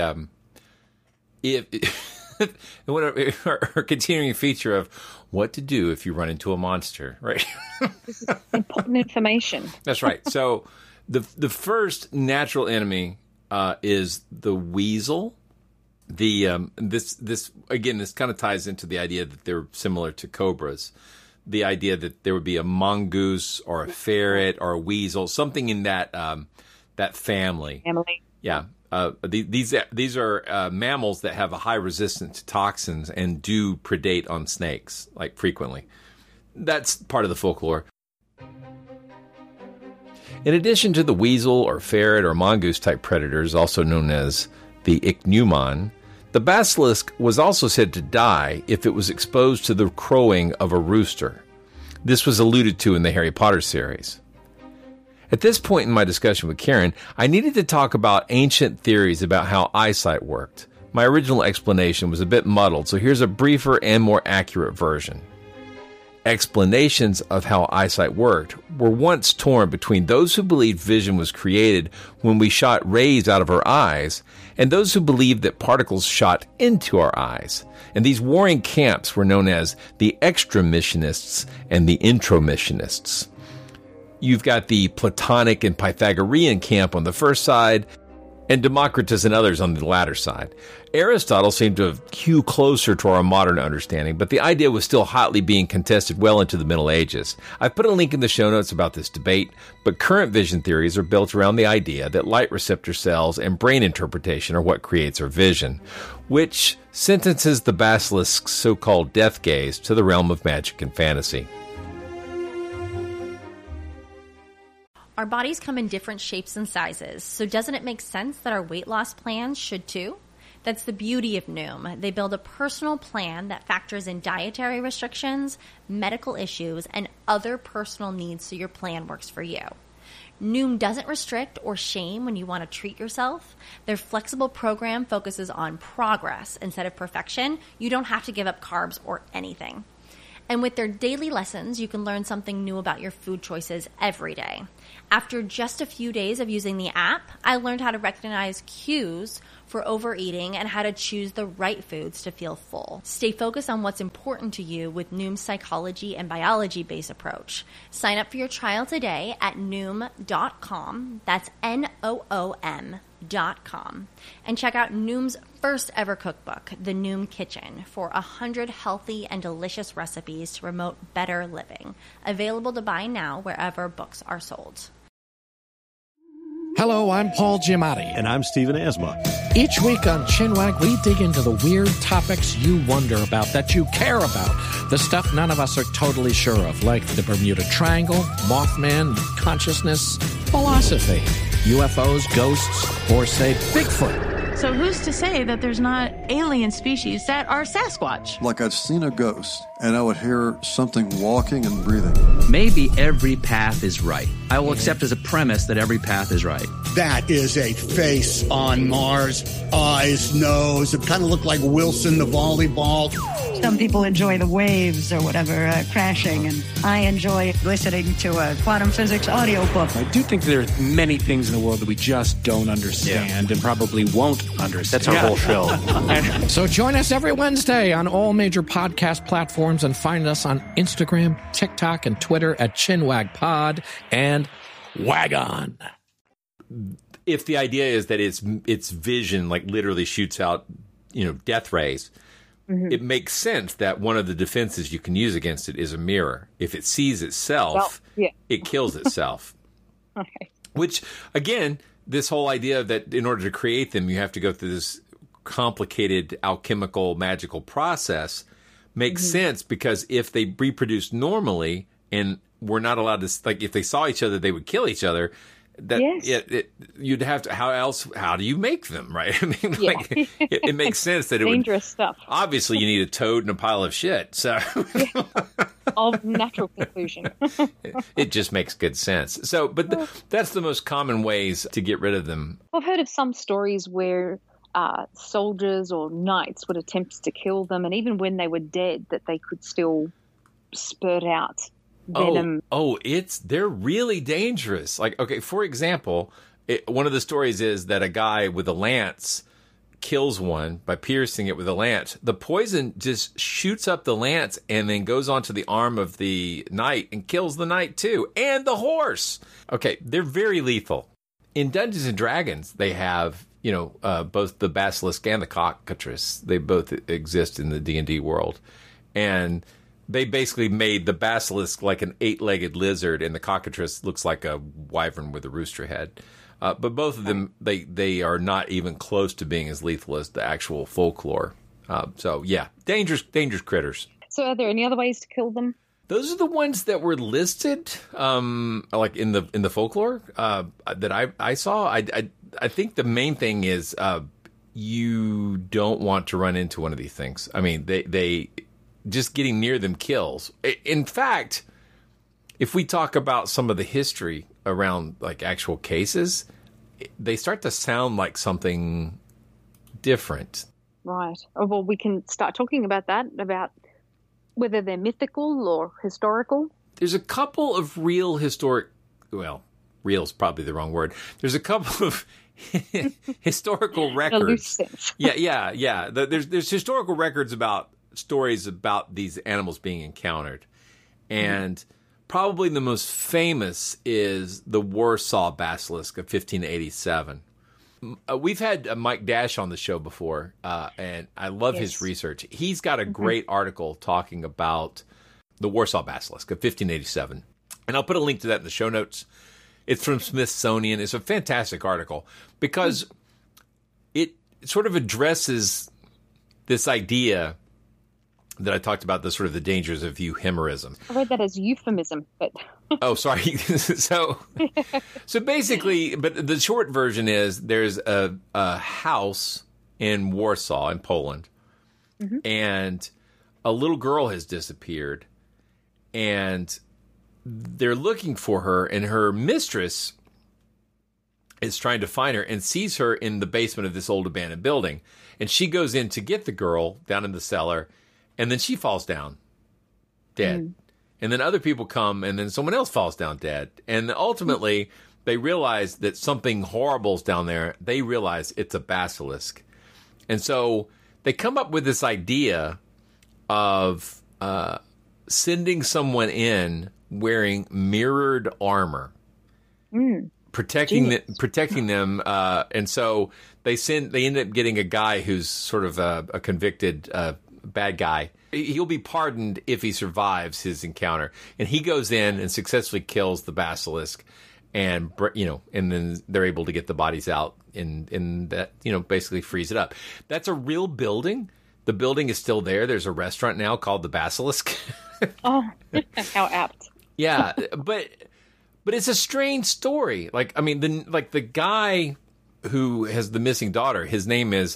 Speaker 5: our continuing feature of what to do if you run into a monster, right?
Speaker 11: This is important information.
Speaker 5: That's right. So the first natural enemy is the weasel. This kind of ties into the idea that they're similar to cobras. The idea that there would be a mongoose or a ferret or a weasel, something in that family. Yeah. These are mammals that have a high resistance to toxins and do predate on snakes, like frequently. That's part of the folklore. In addition to the weasel or ferret or mongoose type predators, also known as the ichneumon, the basilisk was also said to die if it was exposed to the crowing of a rooster. This was alluded to in the Harry Potter series. At this point in my discussion with Karen, I needed to talk about ancient theories about how eyesight worked. My original explanation was a bit muddled, so here's a briefer and more accurate version. Explanations of how eyesight worked were once torn between those who believed vision was created when we shot rays out of our eyes and those who believed that particles shot into our eyes. And these warring camps were known as the extramissionists and the intromissionists. You've got the Platonic and Pythagorean camp on the first side, and Democritus and others on the latter side. Aristotle seemed to have hewed closer to our modern understanding, but the idea was still hotly being contested well into the Middle Ages. I've put a link in the show notes about this debate, but current vision theories are built around the idea that light receptor cells and brain interpretation are what creates our vision, which sentences the basilisk's so-called death gaze to the realm of magic and fantasy.
Speaker 12: Our bodies come in different shapes and sizes, so doesn't it make sense that our weight loss plans should too? That's the beauty of Noom. They build a personal plan that factors in dietary restrictions, medical issues, and other personal needs so your plan works for you. Noom doesn't restrict or shame when you want to treat yourself. Their flexible program focuses on progress instead of perfection. You don't have to give up carbs or anything. And with their daily lessons, you can learn something new about your food choices every day. After just a few days of using the app, I learned how to recognize cues for overeating and how to choose the right foods to feel full. Stay focused on what's important to you with Noom's psychology and biology-based approach. Sign up for your trial today at Noom.com. That's Noom.com. And check out Noom's first ever cookbook, The Noom Kitchen, for 100 healthy and delicious recipes to promote better living. Available to buy now wherever books are sold.
Speaker 13: Hello, I'm Paul Giamatti.
Speaker 14: And I'm Stephen Asma.
Speaker 13: Each week on Chinwag, we dig into the weird topics you wonder about, that you care about. The stuff none of us are totally sure of, like the Bermuda Triangle, Mothman, consciousness, philosophy, UFOs, ghosts, or, say, Bigfoot.
Speaker 15: So who's to say that there's not alien species that are Sasquatch?
Speaker 16: Like I'd seen a ghost, and I would hear something walking and breathing.
Speaker 17: Maybe every path is right. I will accept as a premise that every path is right.
Speaker 18: That is a face on Mars, eyes, nose. It kind of looked like Wilson the volleyball.
Speaker 19: Some people enjoy the waves or whatever crashing, and I enjoy listening to a quantum physics audiobook.
Speaker 20: I do think there are many things in the world that we just don't understand and probably won't understand.
Speaker 14: That's our whole show.
Speaker 13: So join us every Wednesday on all major podcast platforms and find us on Instagram, TikTok, and Twitter at ChinwagPod and Wagon.
Speaker 5: If the idea is that its vision like literally shoots out, death rays, it makes sense that one of the defenses you can use against it is a mirror. If it sees itself, it kills itself.
Speaker 11: Okay.
Speaker 5: Which, again, this whole idea that in order to create them, you have to go through this complicated alchemical, magical process makes sense, because if they reproduce normally and were not allowed to, like, if they saw each other, they would kill each other. You'd have to. How do you make them, right? I mean, it makes sense that it
Speaker 11: dangerous stuff.
Speaker 5: Obviously, you need a toad and a pile of shit. So,
Speaker 11: of natural conclusion.
Speaker 5: It just makes good sense. So, but that's the most common ways to get rid of them.
Speaker 11: I've heard of some stories where soldiers or knights would attempt to kill them, and even when they were dead, that they could still spurt out venom.
Speaker 5: They're really dangerous. Like, okay, for example, one of the stories is that a guy with a lance kills one by piercing it with a lance. The poison just shoots up the lance and then goes onto the arm of the knight and kills the knight too, and the horse. Okay, they're very lethal. In Dungeons and Dragons, they have, both the basilisk and the cockatrice. They both exist in the D&D world. And they basically made the basilisk like an 8-legged lizard, and the cockatrice looks like a wyvern with a rooster head. But both of them, they are not even close to being as lethal as the actual folklore. Dangerous critters.
Speaker 11: So are there any other ways to kill them?
Speaker 5: Those are the ones that were listed, like in the folklore that I saw. I think the main thing is you don't want to run into one of these things. I mean, they just getting near them kills. In fact, if we talk about some of the history around like actual cases, they start to sound like something different.
Speaker 11: Right. Well, we can start talking about that, about whether they're mythical or historical.
Speaker 5: There's a couple of real historic, well, real is probably the wrong word. There's a couple of historical records. Yeah. There's historical records about stories about these animals being encountered. And probably the most famous is the Warsaw Basilisk of 1587. We've had Mike Dash on the show before, and I love his research. He's got a great article talking about the Warsaw Basilisk of 1587. And I'll put a link to that in the show notes. It's from Smithsonian. It's a fantastic article because it sort of addresses this idea that I talked about, the sort of the dangers of euhemerism.
Speaker 11: I read that as euphemism, but
Speaker 5: oh, sorry. So basically, but the short version is there's a house in Warsaw, in Poland, and a little girl has disappeared, and they're looking for her, and her mistress is trying to find her and sees her in the basement of this old abandoned building. And she goes in to get the girl down in the cellar, and then she falls down dead. And then other people come, and then someone else falls down dead. And ultimately, they realize that something horrible's down there. They realize it's a basilisk. And so they come up with this idea of sending someone in wearing mirrored armor. Protecting them, and so they end up getting a guy who's sort of a convicted bad guy. He'll be pardoned if he survives his encounter, and he goes in and successfully kills the basilisk, and and then they're able to get the bodies out in that, basically freeze it up. That's a real building. The building is still there. There's a restaurant now called the Basilisk.
Speaker 11: Oh, how apt!
Speaker 5: Yeah, But it's a strange story. The guy who has the missing daughter, his name is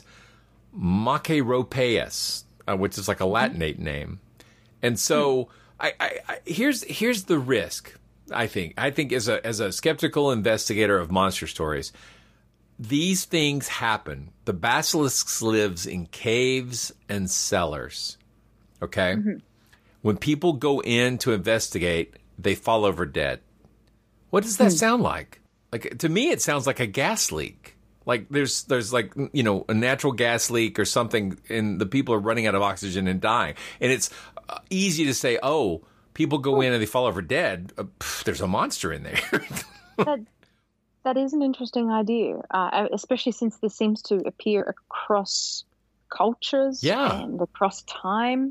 Speaker 5: Macaropaeus, which is like a Latinate name. And so here's the risk, I think. I think as a skeptical investigator of monster stories, these things happen. The basilisk lives in caves and cellars. Okay? When people go in to investigate, they fall over dead. What does that sound like? Like, to me, it sounds like a gas leak. Like there's like, a natural gas leak or something, and the people are running out of oxygen and dying. And it's easy to say, oh, people go in and they fall over dead. There's a monster in there.
Speaker 11: That is an interesting idea, especially since this seems to appear across cultures and across time.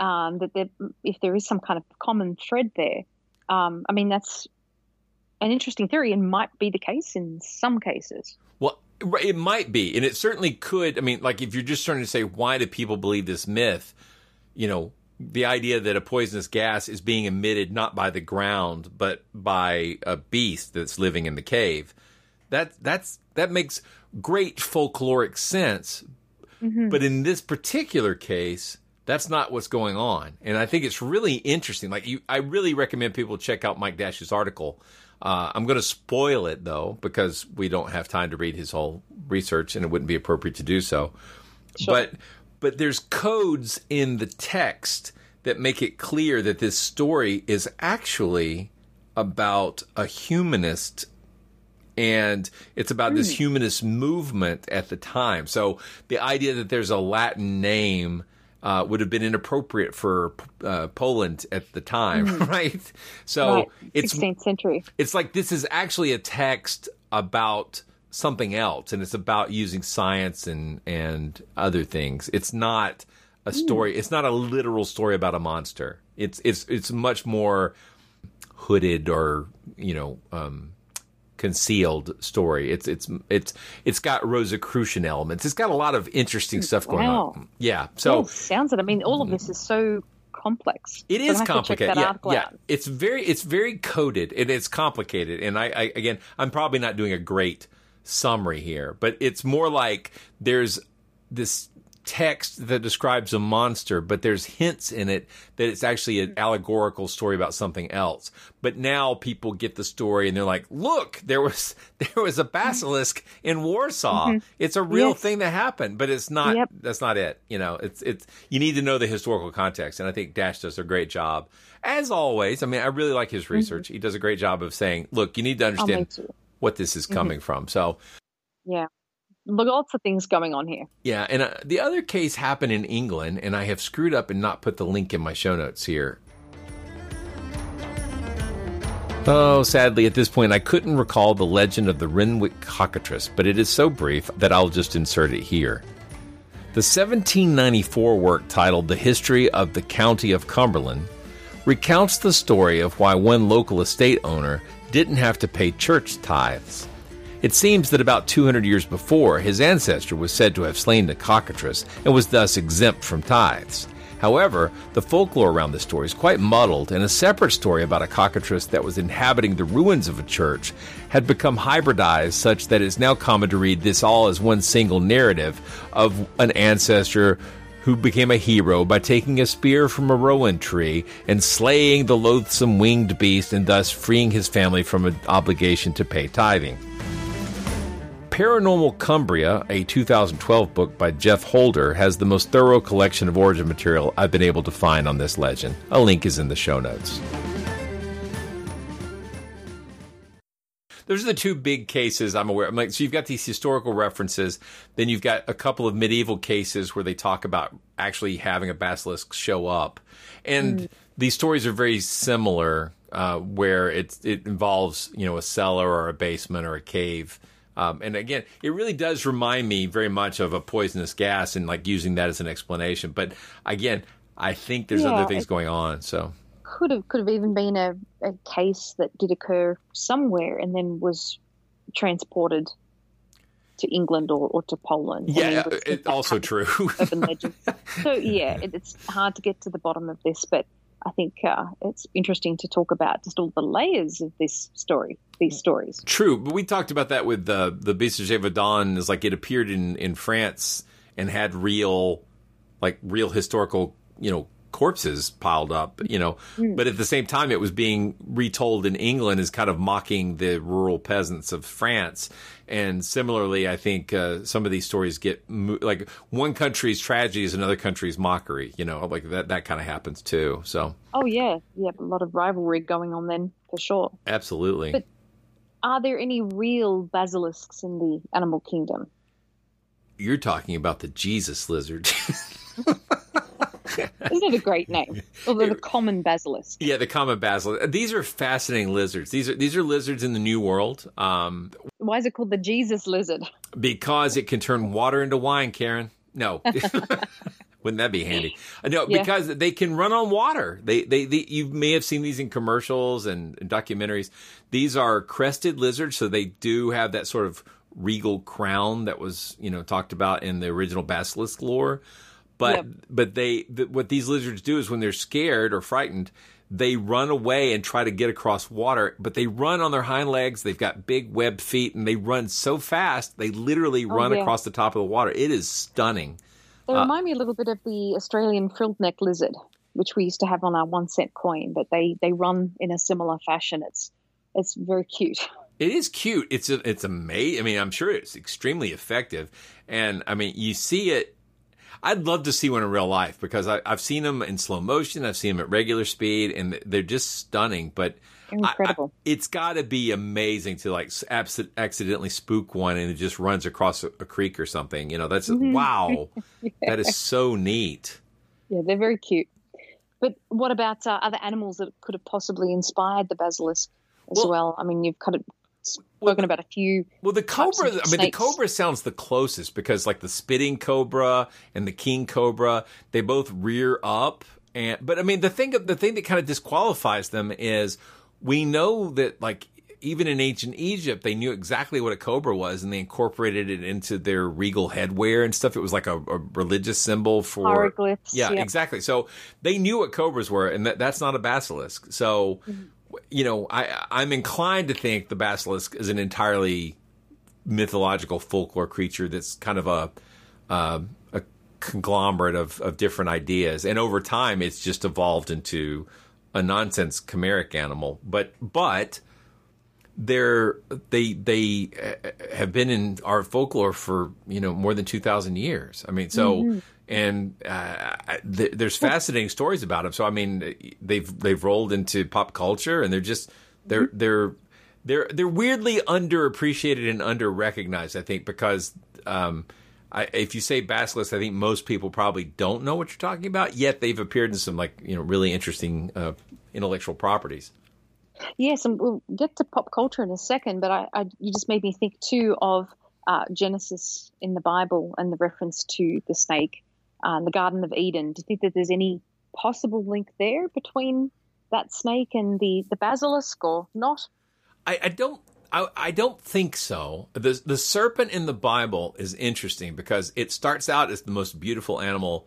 Speaker 11: If there is some kind of common thread there, that's an interesting theory and might be the case in some cases.
Speaker 5: Well, it might be, and it certainly could. If you're just trying to say, why do people believe this myth? The idea that a poisonous gas is being emitted not by the ground, but by a beast that's living in the cave. That makes great folkloric sense. But in this particular case, that's not what's going on. And I think it's really interesting. I really recommend people check out Mike Dash's article. I'm going to spoil it, though, because we don't have time to read his whole research, and it wouldn't be appropriate to do so. Sure. But there's codes in the text that make it clear that this story is actually about a humanist, and it's about this humanist movement at the time. So the idea that there's a Latin name would have been inappropriate for Poland at the time, right? So it's
Speaker 11: 16th century.
Speaker 5: It's like this is actually a text about something else, and it's about using science and other things. It's not a story. It's not a literal story about a monster. It's much more hooded or concealed story. It's got Rosicrucian elements. It's got a lot of interesting stuff going on. Yeah. So
Speaker 11: sounds it. All of this is so complex.
Speaker 5: It is complicated. Yeah. It's very coded and it's complicated. And I'm probably not doing a great summary here, but it's more like there's this text that describes a monster, but there's hints in it that it's actually an allegorical story about something else. But now people get the story and they're like, look, there was a basilisk in Warsaw. It's a real thing that happened, but it's not. That's not it. It's you need to know the historical context, and I think Dash does a great job as always. I really like his research. He does a great job of saying, look, you need to understand what this is coming from. So
Speaker 11: lots of things going on here.
Speaker 5: Yeah, and the other case happened in England, and I have screwed up and not put the link in my show notes here. Oh, sadly, at this point, I couldn't recall the legend of the Renwick cockatrice, but it is so brief that I'll just insert it here. The 1794 work titled The History of the County of Cumberland recounts the story of why one local estate owner didn't have to pay church tithes. It seems that about 200 years before, his ancestor was said to have slain the cockatrice and was thus exempt from tithes. However, the folklore around this story is quite muddled, and a separate story about a cockatrice that was inhabiting the ruins of a church had become hybridized such that it's now common to read this all as one single narrative of an ancestor who became a hero by taking a spear from a rowan tree and slaying the loathsome winged beast and thus freeing his family from an obligation to pay tithing. Paranormal Cumbria, a 2012 book by Jeff Holder, has the most thorough collection of origin material I've been able to find on this legend. A link is in the show notes. Those are the two big cases I'm aware of. So you've got these historical references, then you've got a couple of medieval cases where they talk about actually having a basilisk show up. And these stories are very similar, where it involves, a cellar or a basement or a cave. And again, it really does remind me very much of a poisonous gas and like using that as an explanation. But again, I think there's other things going on. So
Speaker 11: could have even been a case that did occur somewhere and then was transported to England or to Poland.
Speaker 5: Yeah, it's also true.
Speaker 11: Urban legend. So it's hard to get to the bottom of this, but I think it's interesting to talk about just all the layers of this story, these stories.
Speaker 5: True, but we talked about that with the Beast of Gévaudan. Is like it appeared in France and had real historical, corpses piled up, but at the same time it was being retold in England as kind of mocking the rural peasants of France. And similarly, I think some of these stories get like one country's tragedy is another country's mockery, like that kind of happens too. So
Speaker 11: a lot of rivalry going on then for sure.
Speaker 5: Absolutely.
Speaker 11: But are there any real basilisks in the animal kingdom?
Speaker 5: You're talking about the Jesus lizard.
Speaker 11: Isn't it a great name? Although the common basilisk.
Speaker 5: Yeah, the common basilisk. These are fascinating lizards. These are lizards in the New World.
Speaker 11: Why is it called the Jesus lizard?
Speaker 5: Because it can turn water into wine, Karen. No. Wouldn't that be handy? No, because they can run on water. They you may have seen these in commercials and documentaries. These are crested lizards, so they do have that sort of regal crown that was, talked about in the original basilisk lore. But what these lizards do is when they're scared or frightened, they run away and try to get across water. But they run on their hind legs. They've got big webbed feet, and they run so fast they literally run across the top of the water. It is stunning.
Speaker 11: They remind me a little bit of the Australian frilled neck lizard, which we used to have on our 1-cent coin. But they run in a similar fashion. It's very cute.
Speaker 5: It is cute. It's amazing. I mean, I'm sure it's extremely effective, and I mean, you see it. I'd love to see one in real life because I've seen them in slow motion. I've seen them at regular speed, and they're just stunning. But
Speaker 11: incredible.
Speaker 5: It's got to be amazing to like accidentally spook one and it just runs across a creek or something. That's wow. That is so neat.
Speaker 11: Yeah, they're very cute. But what about other animals that could have possibly inspired the basilisk as well? I mean, you've kind of spoken about a few.
Speaker 5: Well, the cobra. The cobra sounds the closest because, like the spitting cobra and the king cobra, they both rear up. But I mean, the thing that kind of disqualifies them is we know that, like, even in ancient Egypt, they knew exactly what a cobra was, and they incorporated it into their regal headwear and stuff. It was like a religious symbol for
Speaker 11: hieroglyphs.
Speaker 5: Yeah, exactly. So they knew what cobras were, and that's not a basilisk. So. I'm inclined to think the basilisk is an entirely mythological folklore creature that's kind of a conglomerate of different ideas. And over time, it's just evolved into a nonsense chimeric animal. But they have been in our folklore for, more than 2,000 years. I mean, so... And there's fascinating stories about them. So I mean, they've rolled into pop culture, and they're weirdly underappreciated and underrecognized. I think because if you say basilisk, I think most people probably don't know what you're talking about. Yet they've appeared in some really interesting intellectual properties.
Speaker 11: Yes, and we'll get to pop culture in a second. But you just made me think too of Genesis in the Bible and the reference to the snake. The Garden of Eden. Do you think that there's any possible link there between that snake and the basilisk, or not?
Speaker 5: I don't think so. The serpent in the Bible is interesting because it starts out as the most beautiful animal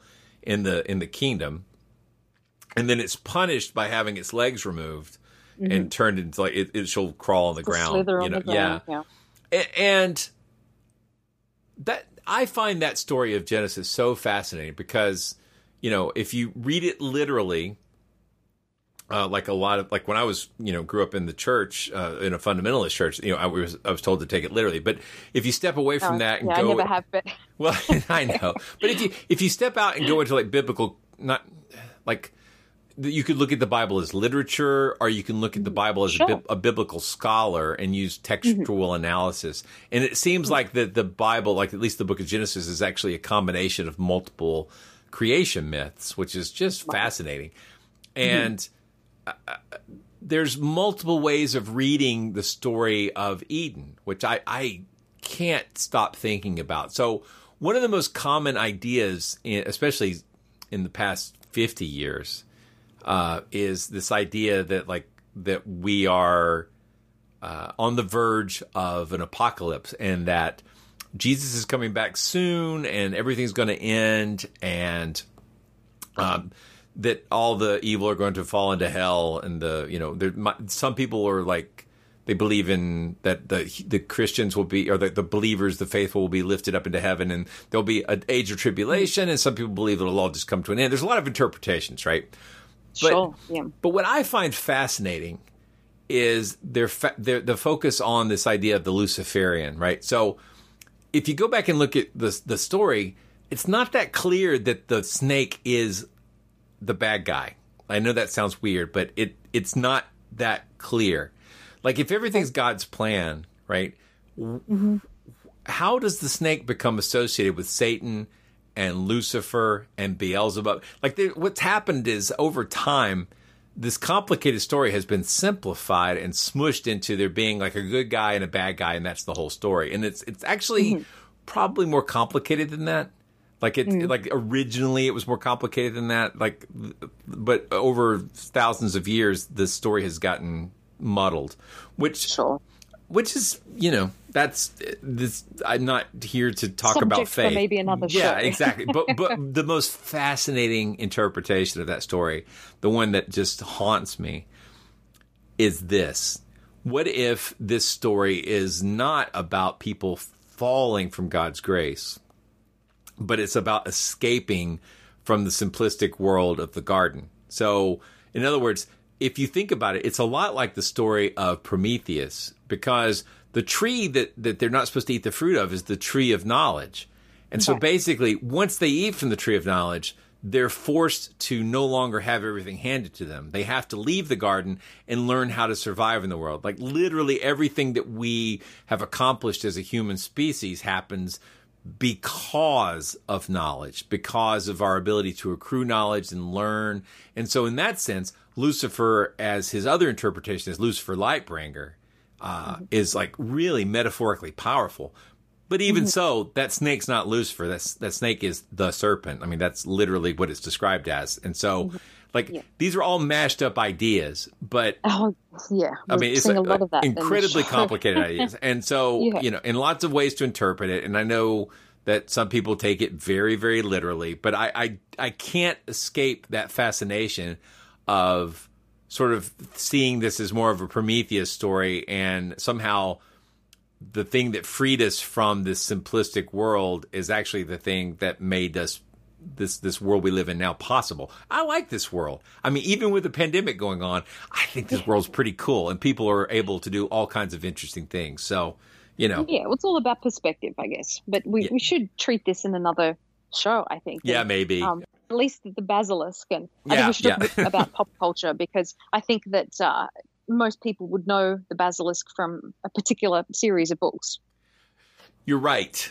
Speaker 5: in the kingdom, and then it's punished by having its legs removed and turned into like it shall crawl on the ground.
Speaker 11: Slither on the ground. Yeah.
Speaker 5: And that I find that story of Genesis so fascinating because, if you read it literally, like a lot of when I was, grew up in the church, in a fundamentalist church, I was told to take it literally. But if you step away from that and go,
Speaker 11: I never have been.
Speaker 5: Well, I know. But if you step out and go into like biblical, not like. You could look at the Bible as literature, or you can look at the Bible as a biblical scholar and use textual analysis. And it seems like the Bible, like at least the book of Genesis, is actually a combination of multiple creation myths, which is just fascinating. And there's multiple ways of reading the story of Eden, which I can't stop thinking about. So one of the most common ideas, especially in the past 50 years, is this idea that we are on the verge of an apocalypse and that Jesus is coming back soon and everything's going to end and that all the evil are going to fall into hell and some people are like they believe in that the Christians will be, or the believers, the faithful will be lifted up into heaven and there'll be an age of tribulation, and some people believe it'll all just come to an end. There's a lot of interpretations, right? But what I find fascinating is the focus on this idea of the Luciferian, right? So if you go back and look at the story, it's not that clear that the snake is the bad guy. I know that sounds weird, but it's not that clear. Like if everything's God's plan, right? How does the snake become associated with Satan and Lucifer and Beelzebub? Like what's happened is over time, this complicated story has been simplified and smushed into there being like a good guy and a bad guy, and that's the whole story. And it's actually probably more complicated than that. Like like originally it was more complicated than that. Like, but over thousands of years, the story has gotten muddled, which is, that's this. I'm not here to talk about faith.
Speaker 11: For maybe another show.
Speaker 5: Yeah, exactly. But the most fascinating interpretation of that story, the one that just haunts me, is this: what if this story is not about people falling from God's grace, but it's about escaping from the simplistic world of the garden? So, in other words, if you think about it, it's a lot like the story of Prometheus, because the tree that they're not supposed to eat the fruit of is the tree of knowledge. And so basically, once they eat from the tree of knowledge, they're forced to no longer have everything handed to them. They have to leave the garden and learn how to survive in the world. Like literally everything that we have accomplished as a human species happens because of knowledge, because of our ability to accrue knowledge and learn. And so in that sense, Lucifer, as his other interpretation is Lucifer Lightbringer, is like really metaphorically powerful. But even so, that snake's not Lucifer. That snake is the serpent. I mean, that's literally what it's described as. And so, these are all mashed up ideas. But
Speaker 11: I mean,
Speaker 5: it's
Speaker 11: a lot of that
Speaker 5: incredibly complicated ideas. And so, in lots of ways to interpret it. And I know that some people take it very, very literally. But I can't escape that fascination of sort of seeing this as more of a Prometheus story, and somehow the thing that freed us from this simplistic world is actually the thing that made us this world we live in now possible. I like this world. I mean, even with the pandemic going on, I think this world's pretty cool, and people are able to do all kinds of interesting things. So,
Speaker 11: Yeah, well, it's all about perspective, I guess. But we should treat this in another show, I think.
Speaker 5: Yeah, maybe.
Speaker 11: At least the basilisk. And I think we should talk about pop culture, because I think that most people would know the basilisk from a particular series of books.
Speaker 5: You're right.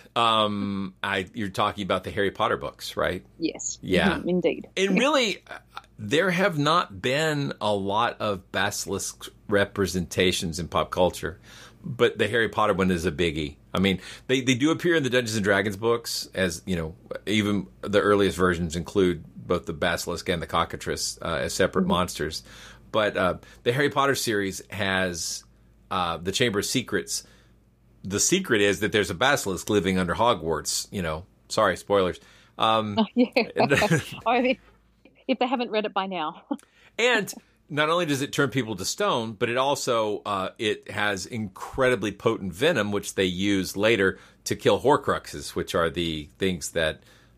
Speaker 5: You're talking about the Harry Potter books, right?
Speaker 11: Yes.
Speaker 5: Yeah.
Speaker 11: Indeed.
Speaker 5: And really, there have not been a lot of basilisk representations in pop culture, but the Harry Potter one is a biggie. I mean, they do appear in the Dungeons and Dragons books, as even the earliest versions include both the basilisk and the cockatrice as separate monsters. But the Harry Potter series has the Chamber of Secrets. The secret is that there's a basilisk living under Hogwarts. Sorry, spoilers.
Speaker 11: I mean, if they haven't read it by now.
Speaker 5: And not only does it turn people to stone, but it also it has incredibly potent venom, which they use later to kill Horcruxes, which are the things that.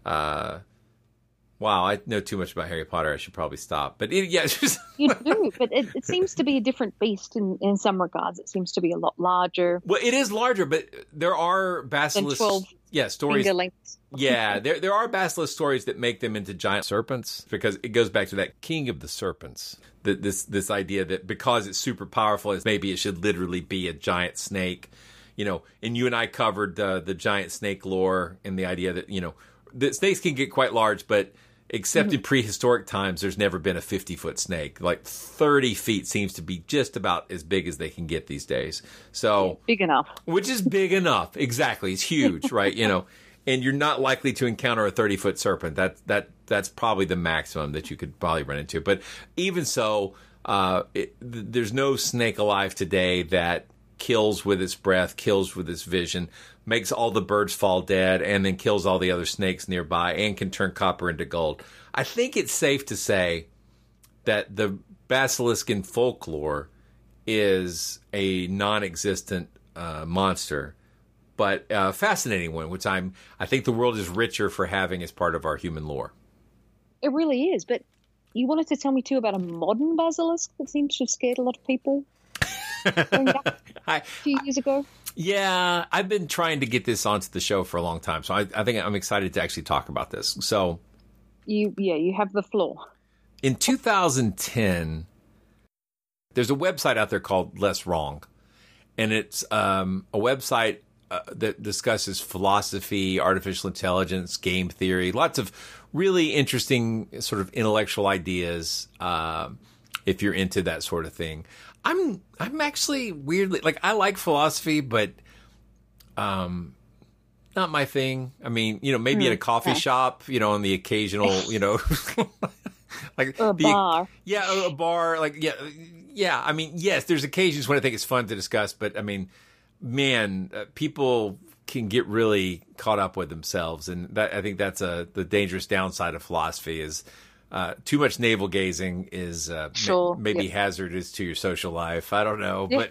Speaker 5: Wow, I know too much about Harry Potter. I should probably stop. But
Speaker 11: you do, but it seems to be a different beast in some regards. It seems to be a lot larger.
Speaker 5: Well, it is larger, but there are basilisk stories. Yeah, there are basilisk stories that make them into giant serpents, because it goes back to that king of the serpents. This idea that because it's super powerful, maybe it should literally be a giant snake. And you and I covered the giant snake lore and the idea that the snakes can get quite large, but except in prehistoric times, there's never been a 50-foot snake. Like 30 feet seems to be just about as big as they can get these days. So
Speaker 11: big enough.
Speaker 5: Which is big enough. Exactly. It's huge, right? And you're not likely to encounter a 30-foot serpent. That's probably the maximum that you could probably run into. But even so, there's no snake alive today that kills with its breath, kills with its vision, makes all the birds fall dead, and then kills all the other snakes nearby, and can turn copper into gold. I think it's safe to say that the basilisk in folklore is a non-existent monster, but a fascinating one, which I think the world is richer for having as part of our human lore.
Speaker 11: It really is, but you wanted to tell me too about a modern basilisk that seems to have scared a lot of people a few years ago.
Speaker 5: Yeah, I've been trying to get this onto the show for a long time, so I think I'm excited to actually talk about this. So,
Speaker 11: you have the floor.
Speaker 5: In 2010, there's a website out there called Less Wrong, and it's a website that discusses philosophy, artificial intelligence, game theory, lots of really interesting sort of intellectual ideas. If you're into that sort of thing. I'm actually weirdly, I like philosophy, but not my thing. I mean, maybe in a coffee shop, on the occasional, like
Speaker 11: a bar.
Speaker 5: A bar. Yeah. I mean, yes, there's occasions when I think it's fun to discuss, but I mean, man, people can get really caught up with themselves, and I think that's the dangerous downside of philosophy is. Too much navel gazing is maybe hazardous to your social life. I don't know, but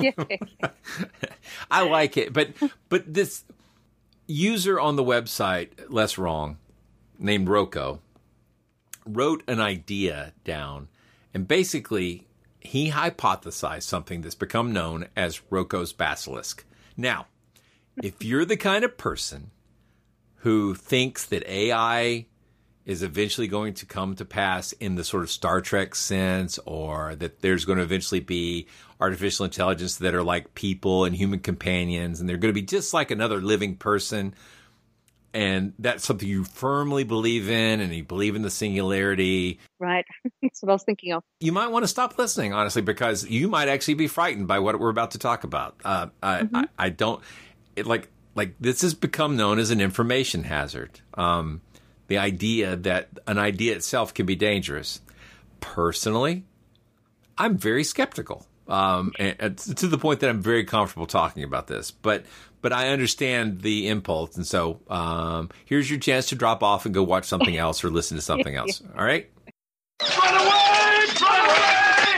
Speaker 5: I like it. But this user on the website, Less Wrong, named Rocco, wrote an idea down, and basically he hypothesized something that's become known as Rocco's basilisk. Now, if you're the kind of person who thinks that AI is eventually going to come to pass in the sort of Star Trek sense, or that there's going to eventually be artificial intelligence that are like people and human companions, and they're going to be just like another living person, and that's something you firmly believe in, and you believe in the singularity.
Speaker 11: Right. That's what I was thinking of.
Speaker 5: You might want to stop listening, honestly, because you might actually be frightened by what we're about to talk about. I don't... this has become known as an information hazard. The idea that an idea itself can be dangerous. Personally, I'm very skeptical, and to the point that I'm very comfortable talking about this. But I understand the impulse, and so here's your chance to drop off and go watch something else or listen to something else. All right?
Speaker 10: Run away! Run away!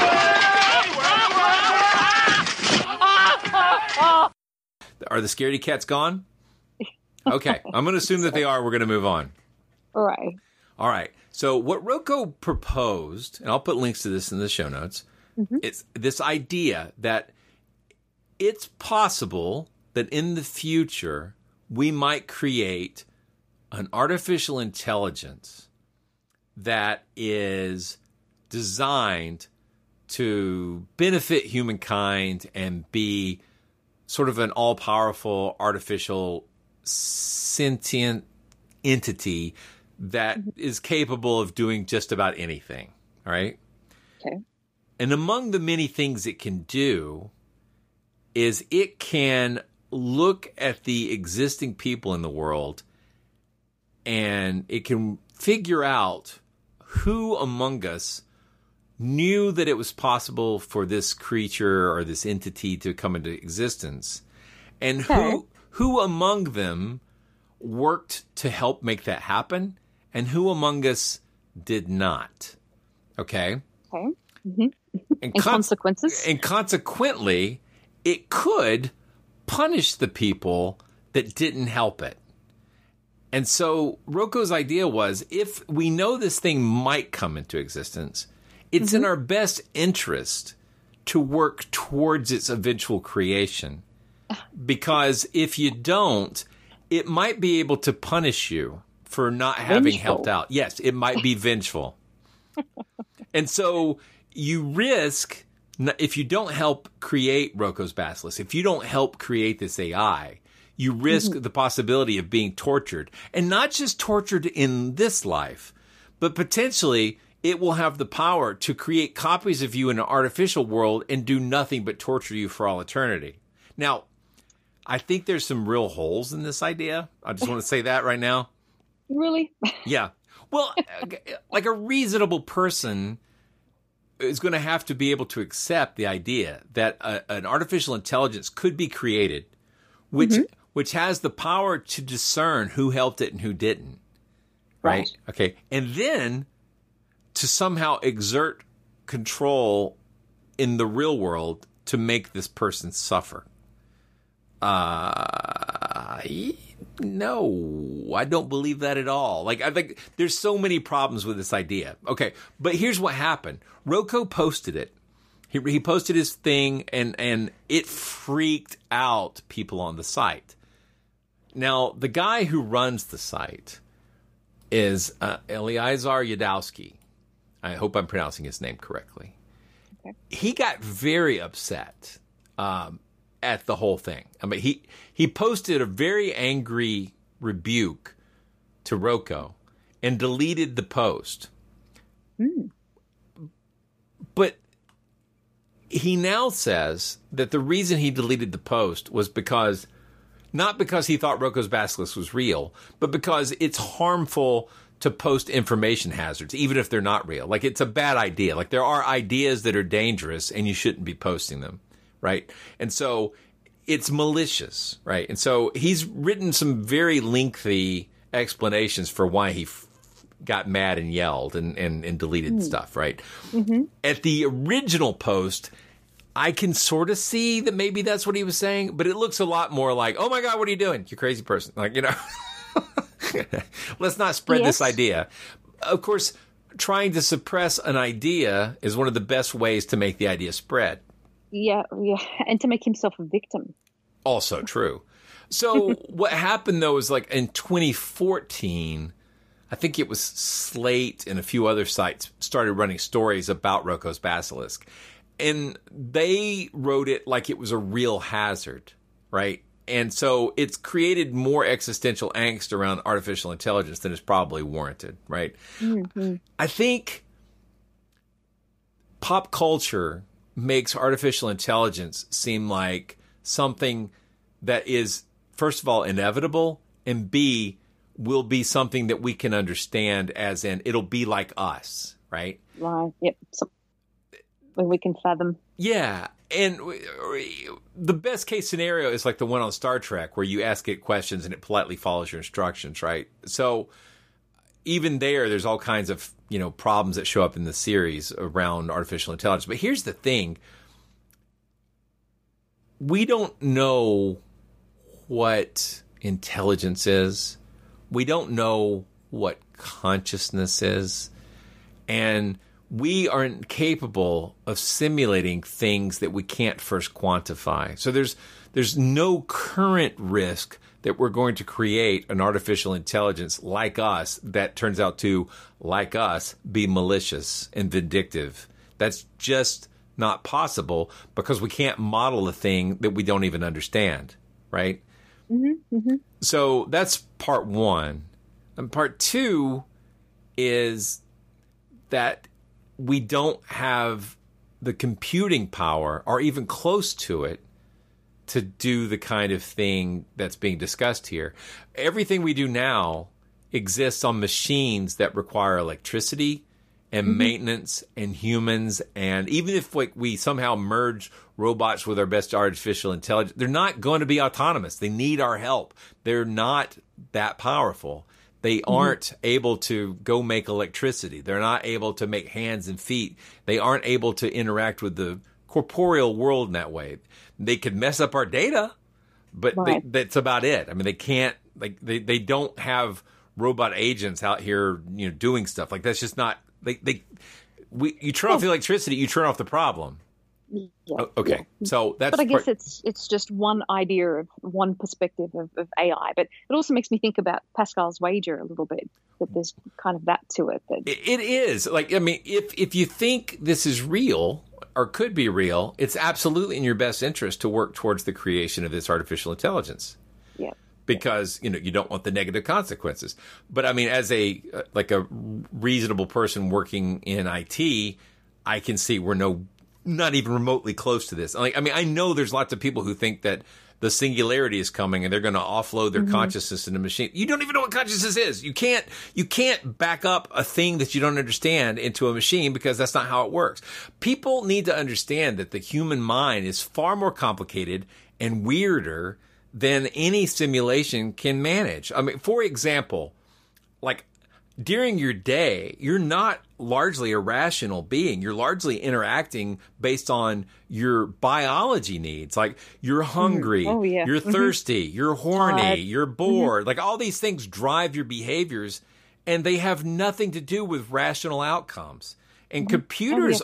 Speaker 10: Run away!
Speaker 5: Are the scaredy cats gone? Okay, I'm going to assume that they are. We're going to move on.
Speaker 11: All
Speaker 5: right. So what Rocco proposed, and I'll put links to this in the show notes, it's this idea that it's possible that in the future we might create an artificial intelligence that is designed to benefit humankind and be sort of an all-powerful artificial sentient entity that is capable of doing just about anything. All right.
Speaker 11: Okay.
Speaker 5: And among the many things it can do is it can look at the existing people in the world, and it can figure out who among us knew that it was possible for this creature or this entity to come into existence, and who among them worked to help make that happen and who among us did not. Okay?
Speaker 11: Okay. Mm-hmm. And consequences.
Speaker 5: And consequently, it could punish the people that didn't help it. And so Roko's idea was, if we know this thing might come into existence, it's in our best interest to work towards its eventual creation. Because if you don't, it might be able to punish you for not having helped out. Yes, it might be vengeful. And so you risk, if you don't help create Roko's Basilisk, if you don't help create this AI, you risk the possibility of being tortured. And not just tortured in this life, but potentially it will have the power to create copies of you in an artificial world and do nothing but torture you for all eternity. Now, I think there's some real holes in this idea. I just want to say that right now.
Speaker 11: Really?
Speaker 5: Yeah. Well, like a reasonable person is going to have to be able to accept the idea that an artificial intelligence could be created, which has the power to discern who helped it and who didn't. Right? Okay. And then to somehow exert control in the real world to make this person suffer. No, I don't believe that at all. Like, I think there's so many problems with this idea. Okay, but here's what happened. Roko posted it. He posted his thing, and it freaked out people on the site. Now, the guy who runs the site is Eliezer Yudkowsky. I hope I'm pronouncing his name correctly. Okay. He got very upset at the whole thing. I mean, he posted a very angry rebuke to Roko and deleted the post. But he now says that the reason he deleted the post was not because he thought Roko's Basilisk was real, but because it's harmful to post information hazards, even if they're not real. Like, it's a bad idea. Like, there are ideas that are dangerous and you shouldn't be posting them. Right. And so it's malicious. Right. And so he's written some very lengthy explanations for why he got mad and yelled and deleted stuff. Right. At the original post, I can sort of see that maybe that's what he was saying, but it looks a lot more like, oh my God, what are you doing? You crazy person. Like, you know, let's not spread this idea. Of course, trying to suppress an idea is one of the best ways to make the idea spread.
Speaker 11: Yeah, and to make himself a victim.
Speaker 5: Also true. So what happened, though, is like in 2014, I think it was Slate and a few other sites started running stories about Roko's Basilisk. And they wrote it like it was a real hazard, right? And so it's created more existential angst around artificial intelligence than is probably warranted, right? I think pop culture makes artificial intelligence seem like something that is, first of all, inevitable, and B, will be something that we can understand, as in it'll be like us, right?
Speaker 11: Right. Yep. Something we can fathom.
Speaker 5: Yeah. And the best case scenario is like the one on Star Trek where you ask it questions and it politely follows your instructions, right? So even there's all kinds of, problems that show up in the series around artificial intelligence. But here's the thing. We don't know what intelligence is. We don't know what consciousness is. And we are incapable of simulating things that we can't first quantify. So there's no current risk that we're going to create an artificial intelligence like us that turns out to, like us, be malicious and vindictive. That's just not possible because we can't model a thing that we don't even understand, right? So that's part one. And part two is that we don't have the computing power or even close to it to do the kind of thing that's being discussed here. Everything we do now exists on machines that require electricity and maintenance and humans, and even if like we somehow merge robots with our best artificial intelligence, they're not going to be autonomous. They need our help. They're not that powerful. They aren't able to go make electricity. They're not able to make hands and feet. They aren't able to interact with the corporeal world in that way. They could mess up our data, but that's about it. I mean, they can't, like, they don't have robot agents out here, you know, doing stuff. Like, that's just not, you turn off the electricity, you turn off the problem.
Speaker 11: Yeah,
Speaker 5: okay, so that's.
Speaker 11: But I guess it's just one idea of one perspective of AI. But it also makes me think about Pascal's wager a little bit. That there's kind of that to it. That
Speaker 5: it is like, I mean, if you think this is real or could be real, it's absolutely in your best interest to work towards the creation of this artificial intelligence.
Speaker 11: Yeah.
Speaker 5: Because, you know, you don't want the negative consequences. But I mean, as a reasonable person working in IT, I can see we're not even remotely close to this. Like, I mean, I know there's lots of people who think that the singularity is coming and they're going to offload their consciousness in a machine. You don't even know what consciousness is. You can't back up a thing that you don't understand into a machine because that's not how it works. People need to understand that the human mind is far more complicated and weirder than any simulation can manage. I mean, for example, like, during your day, you're not largely a rational being. You're largely interacting based on your biology needs. Like, you're hungry, you're thirsty, you're horny, you're bored. Like, all these things drive your behaviors, and they have nothing to do with rational outcomes. And computers,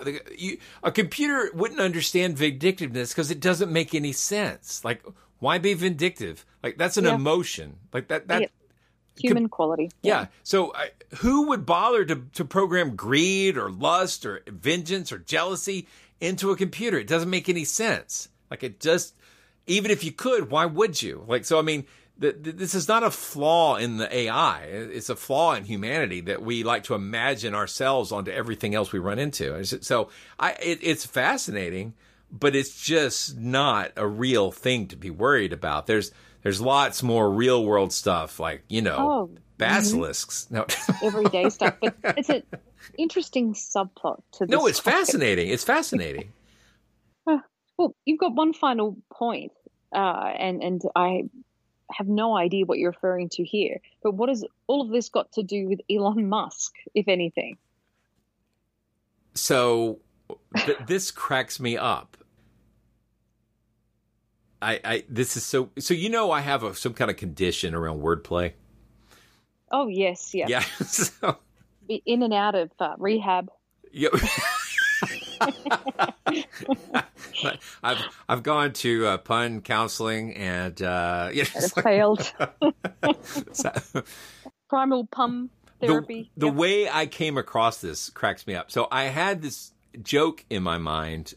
Speaker 5: a computer wouldn't understand vindictiveness because it doesn't make any sense. Like, why be vindictive? Like, that's an emotion. Like, that
Speaker 11: human quality.
Speaker 5: Yeah. So who would bother to program greed or lust or vengeance or jealousy into a computer? It doesn't make any sense. Like, it just, even if you could, why would you? Like, so, I mean, this is not a flaw in the AI. It's a flaw in humanity that we like to imagine ourselves onto everything else we run into. So it's fascinating, but it's just not a real thing to be worried about. There's lots more real world stuff, like, you know, basilisks. No,
Speaker 11: everyday stuff. But it's an interesting subplot to this.
Speaker 5: No, it's fascinating. It's fascinating.
Speaker 11: Well, you've got one final point, and I have no idea what you're referring to here. But what has all of this got to do with Elon Musk, if anything?
Speaker 5: So this cracks me up. This is so you know, I have some kind of condition around wordplay.
Speaker 11: Oh yes, yeah.
Speaker 5: Yeah. So,
Speaker 11: in and out of rehab.
Speaker 5: Yep. I've gone to pun counseling and
Speaker 11: failed. Primal pun therapy.
Speaker 5: The way I came across this cracks me up. So I had this joke in my mind.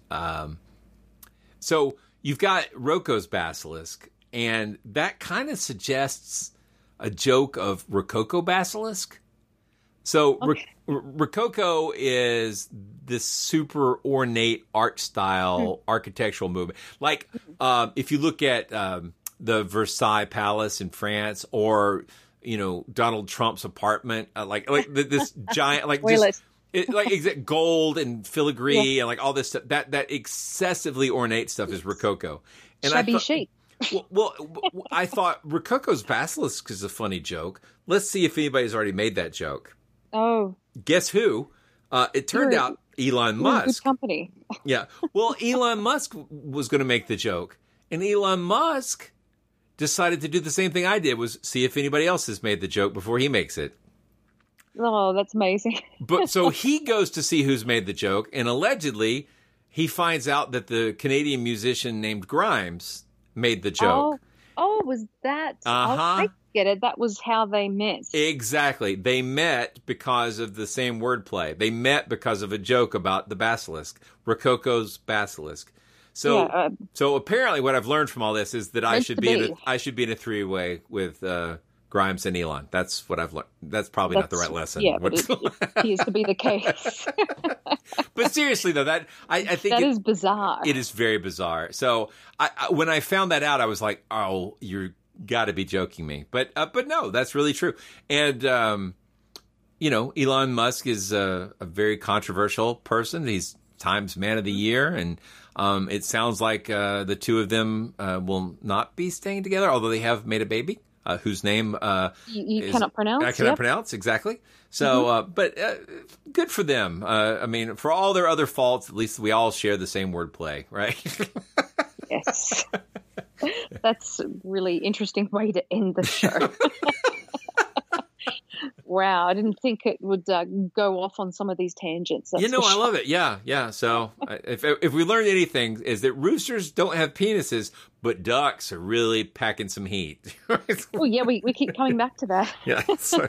Speaker 5: So you've got Roko's basilisk, and that kind of suggests a joke of Rococo basilisk. So Rococo is this super ornate art style architectural movement. Like, if you look at the Versailles Palace in France, or, you know, Donald Trump's apartment, like this giant, like just, like gold and filigree and like all this stuff. That excessively ornate stuff is Rococo. And
Speaker 11: shabby chic.
Speaker 5: Well, I thought Rococo's basilisk is a funny joke. Let's see if anybody's already made that joke.
Speaker 11: Oh.
Speaker 5: Guess who? It turned out Elon Musk.
Speaker 11: Good company.
Speaker 5: Yeah. Well, Elon Musk was going to make the joke. And Elon Musk decided to do the same thing I did, was see if anybody else has made the joke before he makes it.
Speaker 11: Oh, that's amazing.
Speaker 5: But so he goes to see who's made the joke, and allegedly he finds out that the Canadian musician named Grimes made the joke.
Speaker 11: Oh, was that?
Speaker 5: Uh-huh.
Speaker 11: I get it. That was how they met.
Speaker 5: Exactly. They met because of the same wordplay. They met because of a joke about the basilisk, Rococo's basilisk. So, so apparently, what I've learned from all this is that I should be in a three-way with Grimes and Elon. That's what I've learned. That's probably not the right lesson.
Speaker 11: Yeah, but it appears to be the case.
Speaker 5: But seriously, though, I think
Speaker 11: that is bizarre.
Speaker 5: It is very bizarre. So when I found that out, I was like, "Oh, you're got to be joking me." But no, that's really true. And Elon Musk is a very controversial person. He's Times Man of the Year, and it sounds like the two of them will not be staying together, although they have made a baby whose name
Speaker 11: you cannot pronounce.
Speaker 5: I cannot pronounce, exactly. So, but good for them. I mean, for all their other faults, at least we all share the same wordplay, right?
Speaker 11: Yes. That's a really interesting way to end the show. Wow, I didn't think it would go off on some of these tangents.
Speaker 5: I love it. Yeah. So if we learned anything, is that roosters don't have penises, but ducks are really packing some heat.
Speaker 11: Well, yeah, we keep coming back to that.
Speaker 5: Yeah. So,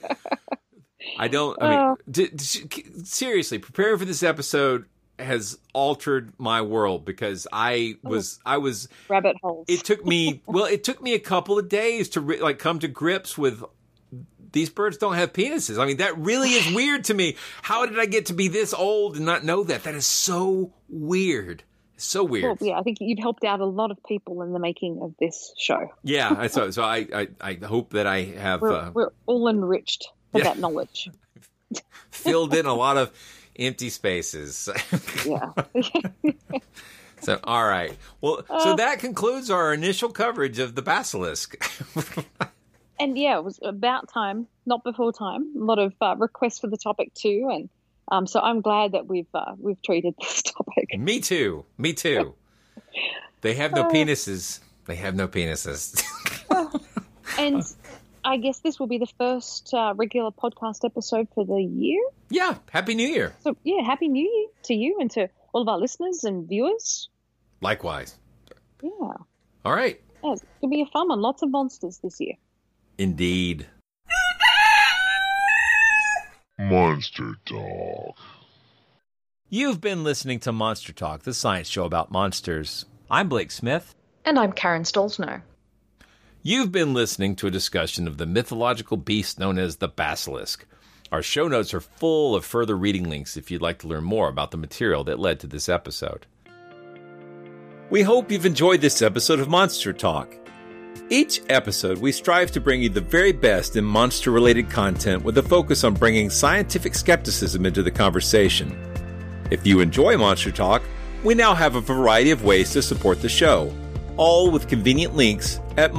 Speaker 5: seriously, preparing for this episode has altered my world because I was
Speaker 11: rabbit holes.
Speaker 5: It took me a couple of days to come to grips with these birds don't have penises. I mean, that really is weird to me. How did I get to be this old and not know that? That is so weird. So weird.
Speaker 11: Well, yeah, I think you've helped out a lot of people in the making of this show.
Speaker 5: Yeah, so I hope that I have.
Speaker 11: We're all enriched for that knowledge.
Speaker 5: Filled in a lot of empty spaces.
Speaker 11: Yeah.
Speaker 5: So, all right. Well, so that concludes our initial coverage of the basilisk.
Speaker 11: And yeah, it was about time, not before time. A lot of requests for the topic too, and so I'm glad that we've treated this topic.
Speaker 5: Me too. They have no penises. They have no penises.
Speaker 11: And I guess this will be the first regular podcast episode for the year.
Speaker 5: Yeah, Happy New Year.
Speaker 11: So yeah, Happy New Year to you and to all of our listeners and viewers.
Speaker 5: Likewise.
Speaker 11: Yeah.
Speaker 5: All right.
Speaker 11: Yeah, it's going to be a fun one. Lots of monsters this year.
Speaker 5: Indeed.
Speaker 21: Monster Talk.
Speaker 5: You've been listening to Monster Talk, the science show about monsters. I'm Blake Smith.
Speaker 11: And I'm Karen Stolzno.
Speaker 5: You've been listening to a discussion of the mythological beast known as the basilisk. Our show notes are full of further reading links if you'd like to learn more about the material that led to this episode. We hope you've enjoyed this episode of Monster Talk. Each episode, we strive to bring you the very best in monster-related content with a focus on bringing scientific skepticism into the conversation. If you enjoy Monster Talk, we now have a variety of ways to support the show, all with convenient links at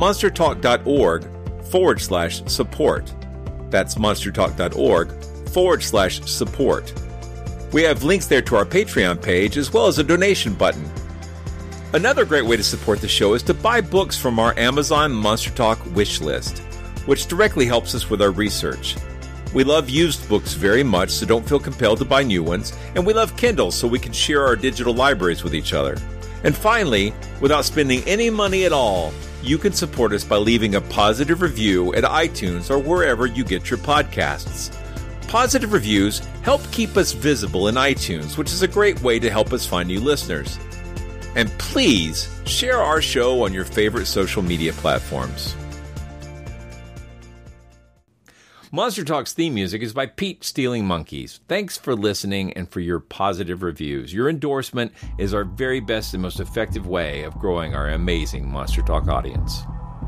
Speaker 5: monstertalk.org/support. That's monstertalk.org/support. We have links there to our Patreon page as well as a donation button. Another great way to support the show is to buy books from our Amazon Monster Talk wish list, which directly helps us with our research. We love used books very much, so don't feel compelled to buy new ones, and we love Kindle so we can share our digital libraries with each other. And finally, without spending any money at all, you can support us by leaving a positive review at iTunes or wherever you get your podcasts. Positive reviews help keep us visible in iTunes, which is a great way to help us find new listeners. And please share our show on your favorite social media platforms. Monster Talk's theme music is by Pete Stealing Monkeys. Thanks for listening and for your positive reviews. Your endorsement is our very best and most effective way of growing our amazing Monster Talk audience.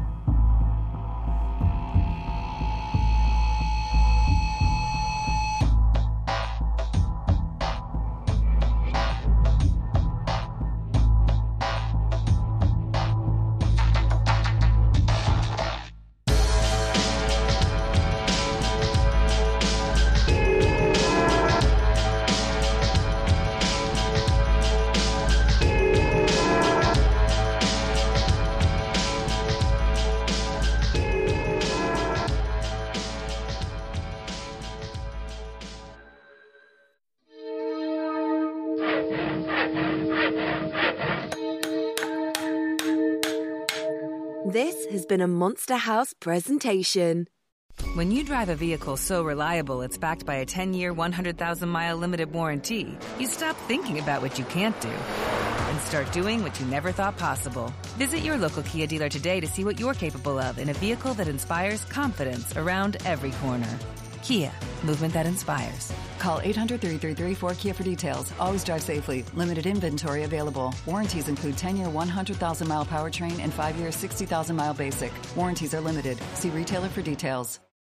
Speaker 4: This has been a Monster House presentation.
Speaker 22: When you drive a vehicle so reliable it's backed by a 10-year, 100,000-mile limited warranty, you stop thinking about what you can't do and start doing what you never thought possible. Visit your local Kia dealer today to see what you're capable of in a vehicle that inspires confidence around every corner. Kia, movement that inspires.
Speaker 23: Call 800-333-4KIA for details. Always drive safely. Limited inventory available. Warranties include 10-year 100,000-mile powertrain and 5-year 60,000-mile basic. Warranties are limited. See retailer for details.